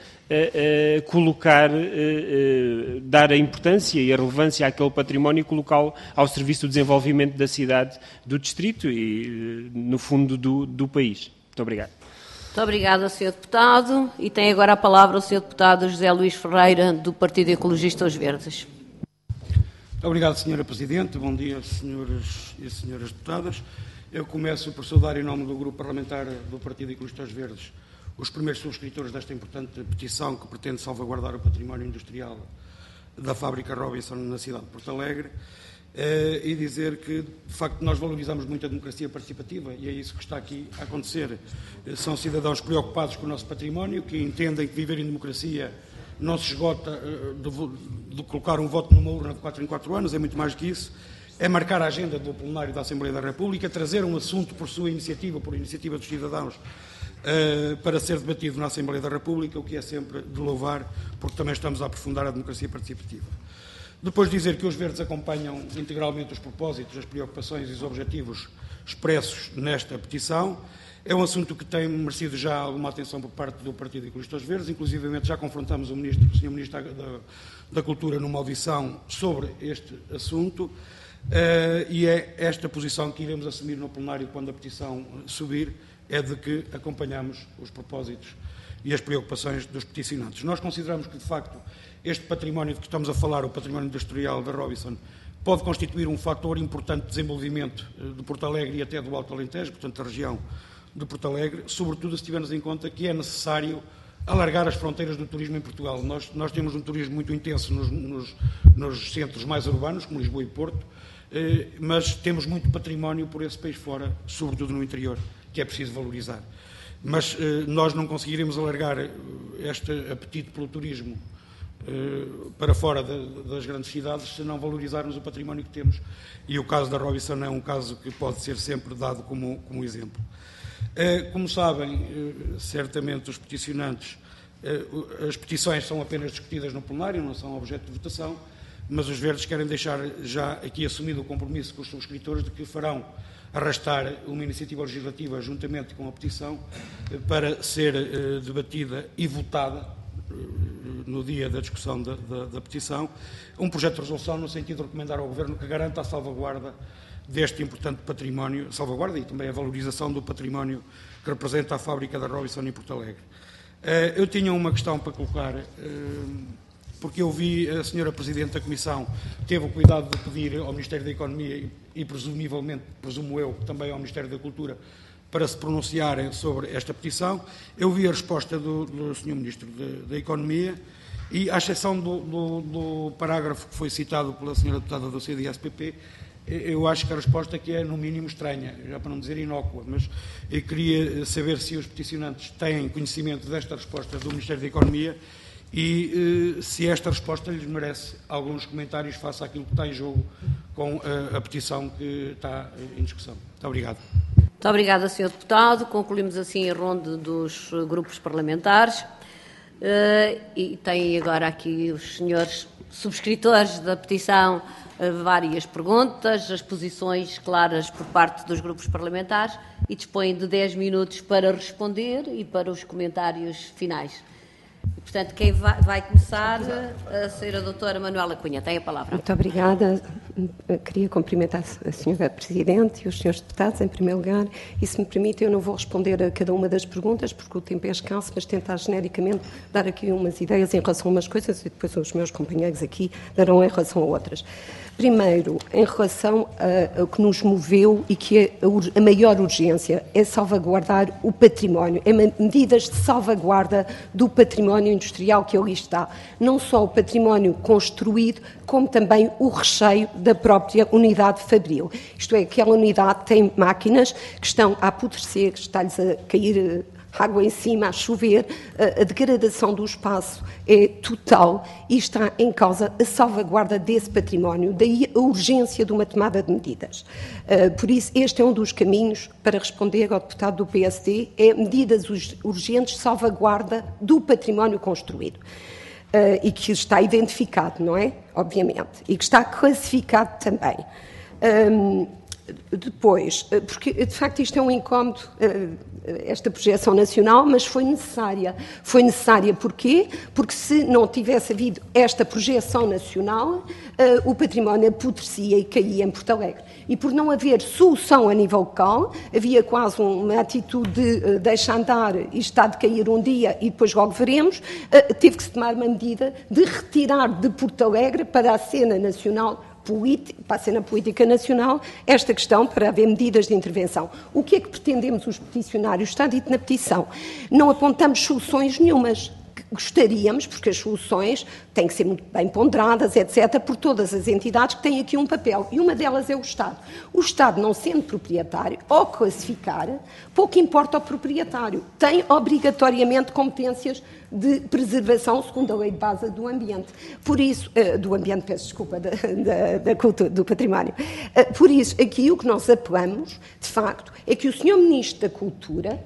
dar a importância e a relevância àquele património e colocá-lo ao serviço do desenvolvimento da cidade, do distrito e, no fundo, do país. Muito obrigado. Muito obrigada, Sr. Deputado. E tem agora a palavra o Sr. Deputado José Luís Ferreira, do Partido Ecologista Os Verdes. Muito obrigado, Sra. Presidente. Bom dia, senhores e senhoras deputadas. Eu começo por saudar, em nome do Grupo Parlamentar do Partido Ecologista Os Verdes, os primeiros subscritores desta importante petição que pretende salvaguardar o património industrial da fábrica Robinson na cidade de Porto Alegre, e dizer que, de facto, nós valorizamos muito a democracia participativa e é isso que está aqui a acontecer. São cidadãos preocupados com o nosso património, que entendem que viver em democracia não se esgota de colocar um voto numa urna de 4 em 4 anos, é muito mais que isso. É marcar a agenda do plenário da Assembleia da República, trazer um assunto por sua iniciativa, por iniciativa dos cidadãos, para ser debatido na Assembleia da República, o que é sempre de louvar, porque também estamos a aprofundar a democracia participativa. Depois dizer que os Verdes acompanham integralmente os propósitos, as preocupações e os objetivos expressos nesta petição. É um assunto que tem merecido já alguma atenção por parte do Partido Ecologista Os Verdes, inclusivamente já confrontamos o Sr. Ministro da Cultura numa audição sobre este assunto, e é esta posição que iremos assumir no plenário quando a petição subir, é de que acompanhamos os propósitos e as preocupações dos peticionantes. Nós consideramos que, de facto, este património de que estamos a falar, o património industrial da Robinson, pode constituir um fator importante de desenvolvimento de Porto Alegre e até do Alto Alentejo, portanto, da região de Porto Alegre, sobretudo se tivermos em conta que é necessário alargar as fronteiras do turismo em Portugal. Nós temos um turismo muito intenso nos centros mais urbanos, como Lisboa e Porto, mas temos muito património por esse país fora, sobretudo no interior, que é preciso valorizar. Mas nós não conseguiremos alargar este apetite pelo turismo para fora das grandes cidades se não valorizarmos o património que temos. E o caso da Robinson é um caso que pode ser sempre dado como exemplo. Como sabem, certamente os peticionantes, as petições são apenas discutidas no plenário, não são objeto de votação, mas os Verdes querem deixar já aqui assumido o compromisso com os subscritores de que farão arrastar uma iniciativa legislativa juntamente com a petição para ser debatida e votada no dia da discussão da petição, um projeto de resolução no sentido de recomendar ao Governo que garanta a salvaguarda deste importante património, salvaguarda e também a valorização do património que representa a fábrica da Robinson em Porto Alegre. Eu tinha uma questão para colocar, porque eu vi a Sra. Presidente da Comissão teve o cuidado de pedir ao Ministério da Economia e presumivelmente, presumo eu, também ao Ministério da Cultura, para se pronunciarem sobre esta petição. Eu vi a resposta do Sr. Ministro da Economia e, à exceção do parágrafo que foi citado pela Sra. Deputada do CDS-PP, eu acho que a resposta que é, no mínimo, estranha, já para não dizer inócua, mas eu queria saber se os peticionantes têm conhecimento desta resposta do Ministério da Economia e se esta resposta lhes merece alguns comentários face àquilo que está em jogo com a petição que está em discussão. Muito obrigado. Muito obrigada, Sr. Deputado. Concluímos assim a ronda dos grupos parlamentares. E tem agora aqui os senhores subscritores da petição várias perguntas, as posições claras por parte dos grupos parlamentares e dispõem de 10 minutos para responder e para os comentários finais. E, portanto, quem vai começar, a senhora doutora Manuela Cunha, tem a palavra. Muito obrigada. Queria cumprimentar a senhora Presidente e os senhores deputados, em primeiro lugar, e se me permite, eu não vou responder a cada uma das perguntas, porque o tempo é escasso, mas tentar genericamente dar aqui umas ideias em relação a umas coisas e depois os meus companheiros aqui darão em relação a outras. Primeiro, em relação ao que nos moveu e que é a maior urgência é salvaguardar o património, é medidas de salvaguarda do património industrial que ali está. Não só o património construído, como também o recheio da própria unidade fabril. Isto é, aquela unidade tem máquinas que estão a apodrecer, que está-lhes a cair água em cima, a chover, a degradação do espaço é total e está em causa a salvaguarda desse património, daí a urgência de uma tomada de medidas. Por isso, este é um dos caminhos para responder ao deputado do PSD, é medidas urgentes de salvaguarda do património construído. E que está identificado, não é? Obviamente. E que está classificado também. Depois, porque de facto isto é um incómodo, esta projeção nacional, mas foi necessária. Foi necessária porquê? Porque se não tivesse havido esta projeção nacional, o património apodrecia e caía em Porto Alegre. E por não haver solução a nível local, havia quase uma atitude de deixa andar e está de cair um dia e depois logo veremos, teve que se tomar uma medida de retirar de Porto Alegre para a cena nacional para a cena política nacional, esta questão para haver medidas de intervenção. O que é que pretendemos os peticionários? Está dito na petição. Não apontamos soluções nenhumas. Gostaríamos, porque as soluções têm que ser muito bem ponderadas, etc., por todas as entidades que têm aqui um papel. E uma delas é o Estado. O Estado, não sendo proprietário, ao classificar, pouco importa ao proprietário. Tem obrigatoriamente competências de preservação, segundo a Lei de Base do Ambiente. Por isso, do ambiente, peço desculpa, da cultura, do património. Por isso, aqui o que nós apelamos, de facto, é que o Sr. Ministro da Cultura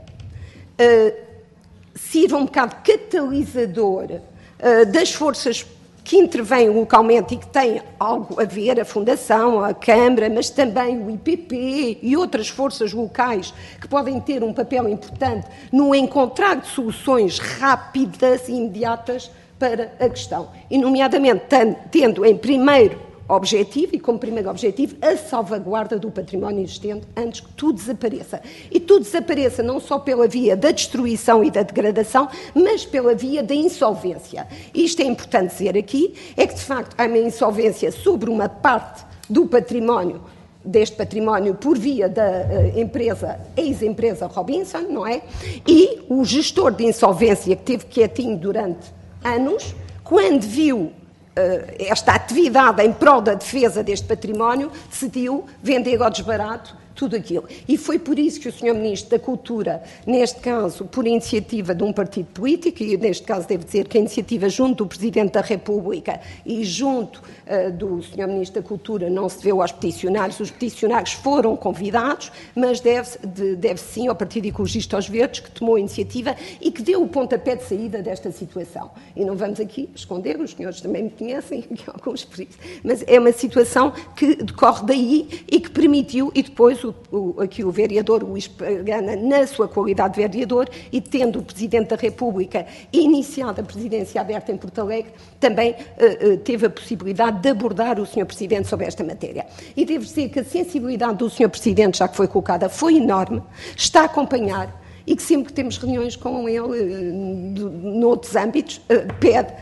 sirva um bocado catalisador das forças que intervêm localmente e que têm algo a ver, a Fundação, a Câmara, mas também o IPP e outras forças locais que podem ter um papel importante no encontrar de soluções rápidas e imediatas para a questão. E, nomeadamente, tendo em primeiro objetivo, e como primeiro objetivo, a salvaguarda do património existente antes que tudo desapareça. E tudo desapareça não só pela via da destruição e da degradação, mas pela via da insolvência. E isto é importante dizer aqui, é que de facto há uma insolvência sobre uma parte do património, deste património por via da ex-empresa Robinson, não é? E o gestor de insolvência que teve quietinho durante anos, quando viu esta atividade em prol da defesa deste património, decidiu vender ao desbarato tudo aquilo. E foi por isso que o Sr. Ministro da Cultura, neste caso, por iniciativa de um partido político, e neste caso devo dizer que a iniciativa junto do Presidente da República e junto do Sr. Ministro da Cultura não se deveu aos peticionários, os peticionários foram convidados, mas deve sim ao Partido Ecologista aos Verdes, que tomou a iniciativa e que deu o pontapé de saída desta situação. E não vamos aqui esconder, os senhores também me conhecem, alguns por isso, mas é uma situação que decorre daí e que permitiu, e depois aqui o vereador Luís Pagana, na sua qualidade de vereador, e tendo o Presidente da República iniciado a presidência aberta em Porto Alegre, também teve a possibilidade de abordar o Sr. Presidente sobre esta matéria. E devo dizer que a sensibilidade do Sr. Presidente, já que foi colocada, foi enorme, está a acompanhar, e que sempre que temos reuniões com ele, noutros âmbitos, pede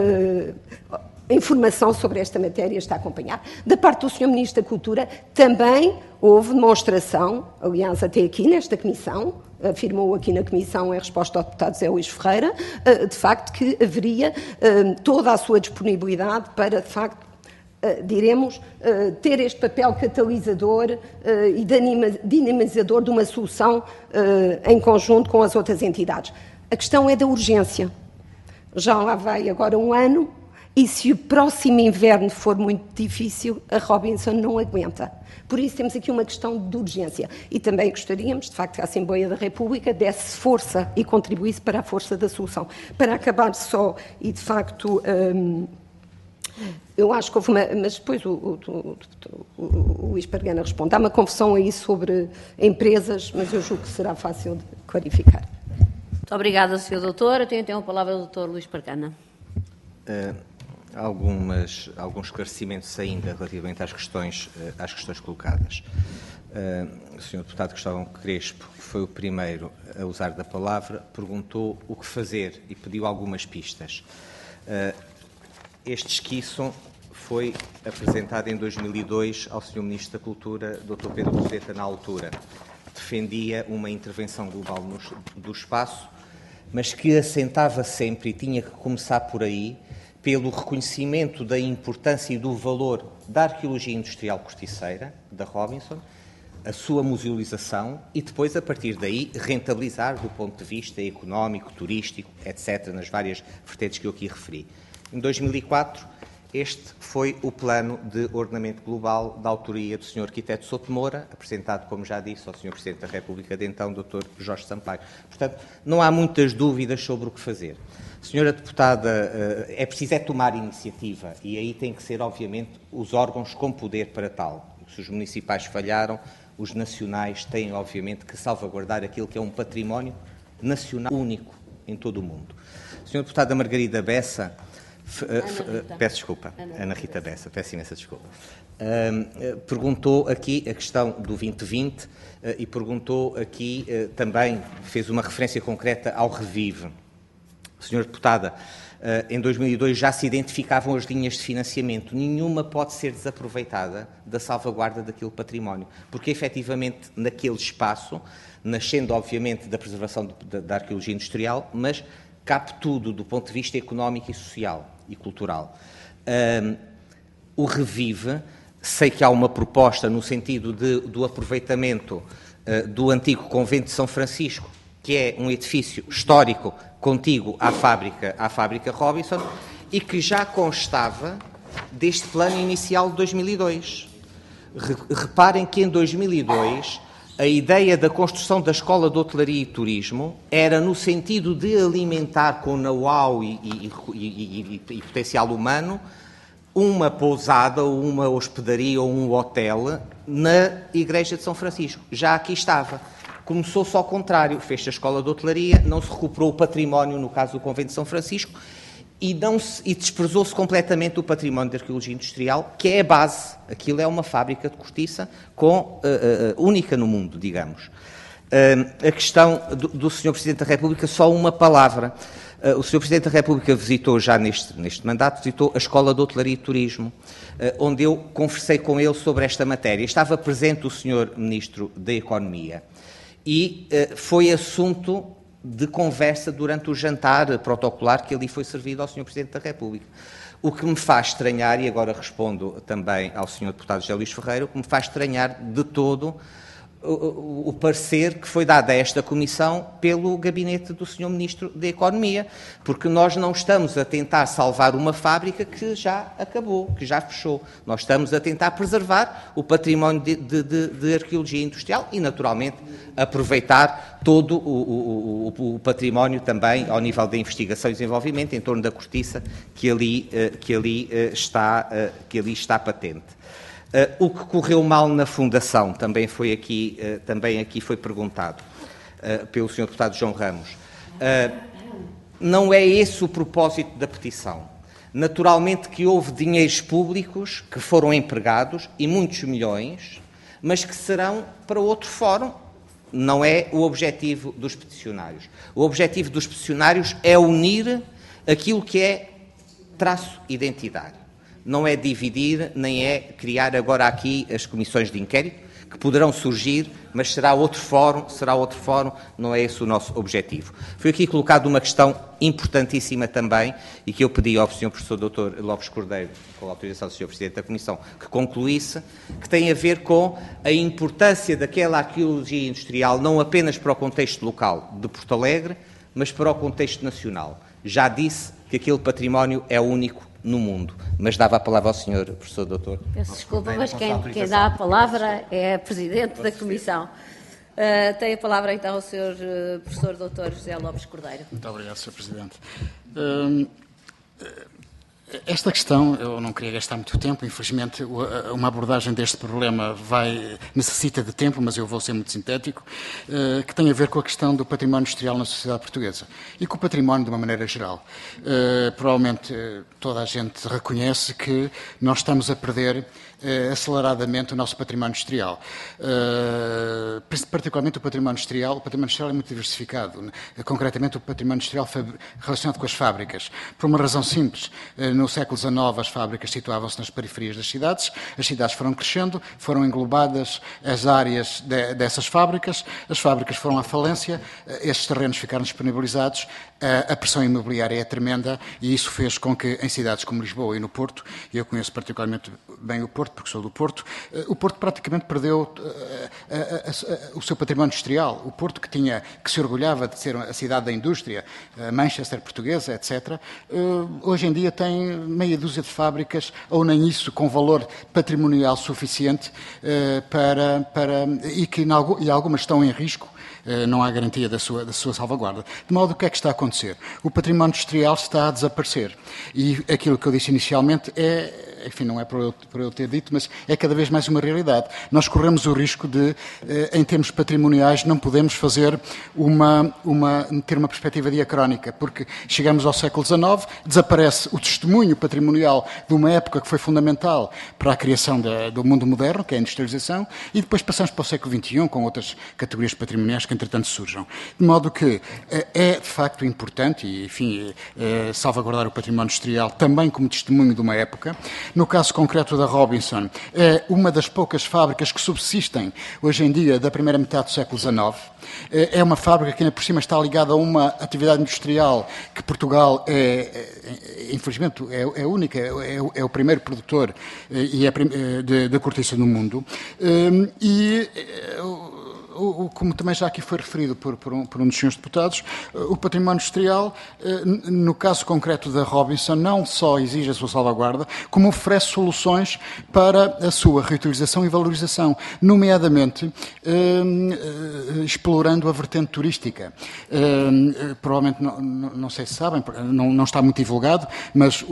informação sobre esta matéria, está a acompanhar. Da parte do Sr. Ministro da Cultura, também houve demonstração, aliás, até aqui nesta comissão, afirmou aqui na comissão, em resposta ao deputado Zé Luís Ferreira, de facto que haveria toda a sua disponibilidade para, de facto, diremos, ter este papel catalisador e dinamizador de uma solução em conjunto com as outras entidades. A questão é da urgência. Já lá vai agora um ano E se o próximo inverno for muito difícil, a Robinson não aguenta. Por isso temos aqui uma questão de urgência. E também gostaríamos, de facto, que a Assembleia da República desse força e contribuísse para a força da solução. Para acabar só, e de facto, eu acho que houve uma... Mas depois o Luís Pargana responde. Há uma confusão aí sobre empresas, mas eu julgo que será fácil de clarificar. Muito obrigada, Sr. Doutor. Tenho então a palavra do Dr. Luís Pargana. Alguns esclarecimentos ainda relativamente às questões colocadas. O Sr. Deputado Cristóvão Crespo, que foi o primeiro a usar da palavra, perguntou o que fazer e pediu algumas pistas. Este esquiço foi apresentado em 2002 ao Sr. Ministro da Cultura, Dr. Pedro Buceta, na altura. Defendia uma intervenção global do espaço, mas que assentava sempre, e tinha que começar por aí, pelo reconhecimento da importância e do valor da arqueologia industrial corticeira, da Robinson, a sua musealização e depois, a partir daí, rentabilizar do ponto de vista económico, turístico, etc., nas várias vertentes que eu aqui referi. Em 2004, este foi o plano de ordenamento global da autoria do Sr. Arquiteto Souto Moura, apresentado, como já disse, ao Sr. Presidente da República de então, Dr. Jorge Sampaio. Portanto, não há muitas dúvidas sobre o que fazer. Senhora Deputada, é preciso tomar iniciativa e aí tem que ser, obviamente, os órgãos com poder para tal. Se os municipais falharam, os nacionais têm, obviamente, que salvaguardar aquilo que é um património nacional único em todo o mundo. Senhora Deputada Margarida Bessa, peço desculpa, Ana Rita Bessa, peço imensa desculpa, perguntou aqui a questão do 2020 e perguntou aqui também, fez uma referência concreta ao Revive. Senhora Deputada, em 2002 já se identificavam as linhas de financiamento. Nenhuma pode ser desaproveitada da salvaguarda daquele património, porque efetivamente naquele espaço, nascendo obviamente da preservação da arqueologia industrial, mas cabe tudo do ponto de vista económico e social e cultural. O Revive, sei que há uma proposta no sentido do aproveitamento do antigo convento de São Francisco, que é um edifício histórico contíguo à fábrica Robinson e que já constava deste plano inicial de 2002. Reparem que em 2002 a ideia da construção da Escola de Hotelaria e Turismo era no sentido de alimentar com know-how e potencial humano uma pousada ou uma hospedaria ou um hotel na Igreja de São Francisco. Já aqui estava. Começou-se ao contrário, fez-se a Escola de Hotelaria, não se recuperou o património, no caso do Convento de São Francisco, e desprezou-se completamente o património de arqueologia industrial, que é a base. Aquilo é uma fábrica de cortiça única no mundo, digamos. A questão do Sr. Presidente da República, só uma palavra. O Sr. Presidente da República visitou já neste mandato, visitou a Escola de Hotelaria e Turismo, onde eu conversei com ele sobre esta matéria. Estava presente o Sr. Ministro da Economia. E foi assunto de conversa durante o jantar protocolar que ali foi servido ao Sr. Presidente da República. O que me faz estranhar, e agora respondo também ao Sr. Deputado José Luís Ferreira, o que me faz estranhar de todo o parecer que foi dado a esta Comissão pelo gabinete do Sr. Ministro da Economia, porque nós não estamos a tentar salvar uma fábrica que já acabou, que já fechou. Nós estamos a tentar preservar o património de arqueologia industrial e, naturalmente, aproveitar todo o património também ao nível da investigação e desenvolvimento em torno da cortiça que ali está patente. O que correu mal na Fundação, também aqui foi perguntado pelo Sr. Deputado João Ramos. Não é esse o propósito da petição. Naturalmente que houve dinheiros públicos que foram empregados, e muitos milhões, mas que serão para outro fórum. Não é o objetivo dos peticionários. O objetivo dos peticionários é unir aquilo que é traço identitário. Não é dividir, nem é criar agora aqui as comissões de inquérito, que poderão surgir, mas será outro fórum, não é esse o nosso objetivo. Foi aqui colocada uma questão importantíssima também, e que eu pedi ao Sr. Professor Dr. Lopes Cordeiro, com a autorização do Sr. Presidente da Comissão, que concluísse, que tem a ver com a importância daquela arqueologia industrial, não apenas para o contexto local de Porto Alegre, mas para o contexto nacional. Já disse que aquele património é único no mundo. Mas dava a palavra ao Sr. Professor Doutor. Peço desculpa, mas quem dá a palavra é a Presidente da Comissão. Tem a palavra então o Sr. Professor Doutor José Lopes Cordeiro. Muito obrigado, Sr. Presidente. Esta questão, eu não queria gastar muito tempo, infelizmente uma abordagem deste problema necessita de tempo, mas eu vou ser muito sintético, que tem a ver com a questão do património industrial na sociedade portuguesa e com o património de uma maneira geral. Provavelmente toda a gente reconhece que nós estamos a perder aceleradamente o nosso património industrial. Particularmente o património industrial é muito diversificado, concretamente o património industrial relacionado com as fábricas, por uma razão simples. No século XIX as fábricas situavam-se nas periferias das cidades, as cidades foram crescendo, foram englobadas as áreas dessas fábricas, as fábricas foram à falência, estes terrenos ficaram disponibilizados, a pressão imobiliária é tremenda e isso fez com que em cidades como Lisboa e no Porto, e eu conheço particularmente bem o Porto, porque sou do Porto, o Porto praticamente perdeu o seu património industrial. O Porto, que se orgulhava de ser a cidade da indústria, Manchester portuguesa, etc., hoje em dia tem meia dúzia de fábricas, ou nem isso, com valor patrimonial suficiente e algumas estão em risco. Não há garantia da sua salvaguarda. De modo, o que é que está a acontecer? O património industrial está a desaparecer. E aquilo que eu disse inicialmente enfim, não é por eu ter dito, mas é cada vez mais uma realidade. Nós corremos o risco de, em termos patrimoniais, não podemos fazer ter uma perspectiva diacrónica, porque chegamos ao século XIX, desaparece o testemunho patrimonial de uma época que foi fundamental para a criação do mundo moderno, que é a industrialização, e depois passamos para o século XXI, com outras categorias patrimoniais que, entretanto, surjam. De modo que é, de facto, importante, e, enfim, salvaguardar o património industrial também como testemunho de uma época. No caso concreto da Robinson, é uma das poucas fábricas que subsistem hoje em dia da primeira metade do século XIX. É uma fábrica que, ainda por cima, está ligada a uma atividade industrial que Portugal infelizmente, é única, é o primeiro produtor da cortiça no mundo. Como também já aqui foi referido por um dos senhores deputados, o património industrial, no caso concreto da Robinson, não só exige a sua salvaguarda, como oferece soluções para a sua reutilização e valorização, nomeadamente explorando a vertente turística. Provavelmente, não sei se sabem, não está muito divulgado, mas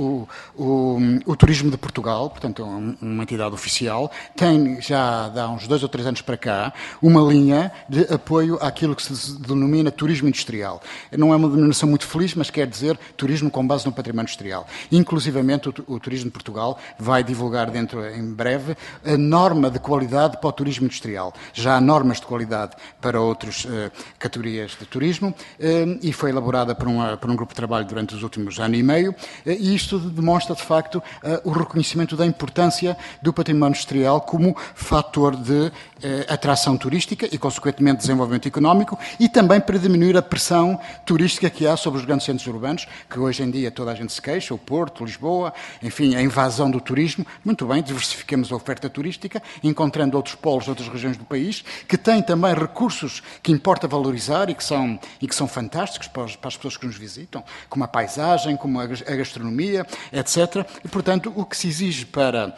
o Turismo de Portugal, portanto, uma entidade oficial, tem já há uns 2 ou 3 anos para cá uma linha de apoio àquilo que se denomina turismo industrial. Não é uma denominação muito feliz, mas quer dizer turismo com base no património industrial. Inclusivamente, o Turismo de Portugal vai divulgar em breve a norma de qualidade para o turismo industrial. Já há normas de qualidade para outras categorias de turismo e foi elaborada por um grupo de trabalho durante os últimos ano e meio, e isto demonstra, de facto, o reconhecimento da importância do património industrial como fator de atração turística e, consequentemente, desenvolvimento económico, e também para diminuir a pressão turística que há sobre os grandes centros urbanos, que hoje em dia toda a gente se queixa, o Porto, Lisboa, enfim, a invasão do turismo. Muito bem, diversifiquemos a oferta turística, encontrando outros polos, outras regiões do país, que têm também recursos que importa valorizar e que são fantásticos para as pessoas que nos visitam, como a paisagem, como a gastronomia, etc. E, portanto, o que se exige para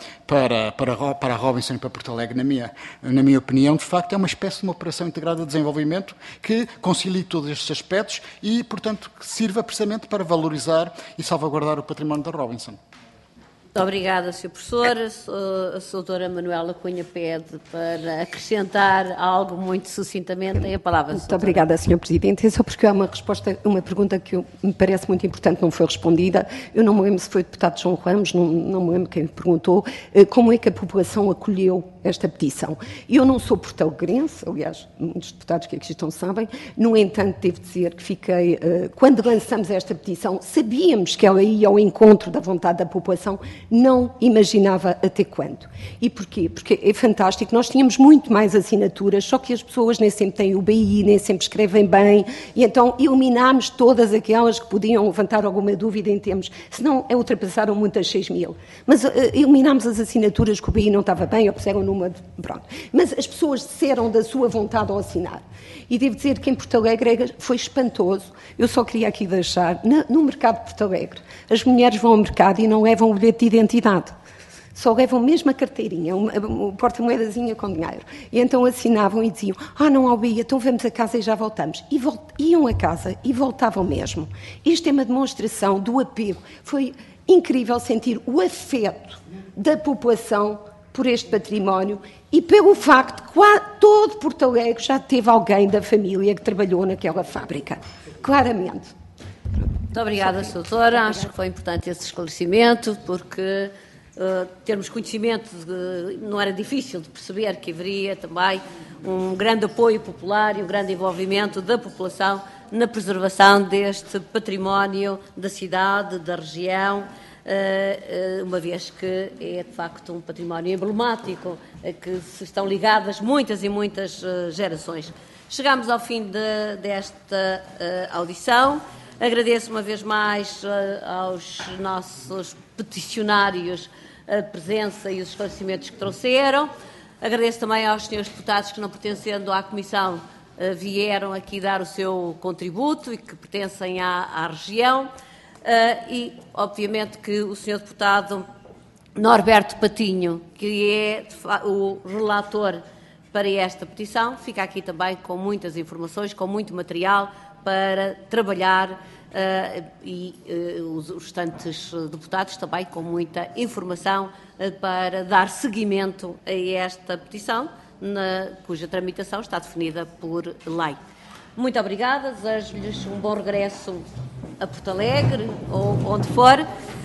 a Robinson e para Porto Alegre, na minha opinião, de facto, é uma espécie de uma operação integrada de desenvolvimento que concilie todos estes aspectos e, portanto, que sirva precisamente para valorizar e salvaguardar o património da Robinson. Muito obrigada, Sr. Professor. A doutora Manuela Cunha pede para acrescentar algo muito sucintamente. Tem a palavra, Muito obrigada, Sr. Presidente. É só porque há uma pergunta que me parece muito importante, não foi respondida. Eu não me lembro se foi o deputado João Ramos, não me lembro quem perguntou, como é que a população acolheu esta petição. Eu não sou portalegrense, aliás, muitos deputados que aqui estão sabem, no entanto, devo dizer que fiquei, quando lançamos esta petição, sabíamos que ela ia ao encontro da vontade da população, não imaginava até quando. E porquê? Porque é fantástico, nós tínhamos muito mais assinaturas, só que as pessoas nem sempre têm o BI, nem sempre escrevem bem, e então eliminámos todas aquelas que podiam levantar alguma dúvida em termos, senão ultrapassaram muitas 6.000. Mas eliminámos as assinaturas que o BI não estava bem, ou puseram no Pronto. Mas as pessoas disseram da sua vontade ao assinar. E devo dizer que em Porto Alegre foi espantoso. Eu só queria aqui deixar, no mercado de Porto Alegre, as mulheres vão ao mercado e não levam o bilhete de identidade. Só levam mesmo a carteirinha, o porta-moedazinha com dinheiro. E então assinavam e diziam, não há o bilhete, então vamos a casa e já voltamos. E iam a casa e voltavam mesmo. Isto é uma demonstração do apego. Foi incrível sentir o afeto da população por este património e pelo facto que todo Porto Alegre já teve alguém da família que trabalhou naquela fábrica. Claramente. Muito obrigada, Sra. Doutora. Acho que foi importante esse esclarecimento, porque termos conhecimento não era difícil de perceber que haveria também um grande apoio popular e um grande envolvimento da população na preservação deste património da cidade, da região, uma vez que é de facto um património emblemático, que se estão ligadas muitas e muitas gerações. Chegamos ao fim desta audição. Agradeço uma vez mais aos nossos peticionários a presença e os esclarecimentos que trouxeram. Agradeço também aos senhores deputados que, não pertencendo à Comissão, vieram aqui dar o seu contributo e que pertencem à região. E, obviamente, que o senhor deputado Norberto Patinho, que é o relator para esta petição, fica aqui também com muitas informações, com muito material para trabalhar e os restantes deputados também com muita informação para dar seguimento a esta petição, cuja tramitação está definida por lei. Muito obrigada, desejo-lhes um bom regresso a Porto Alegre ou onde for.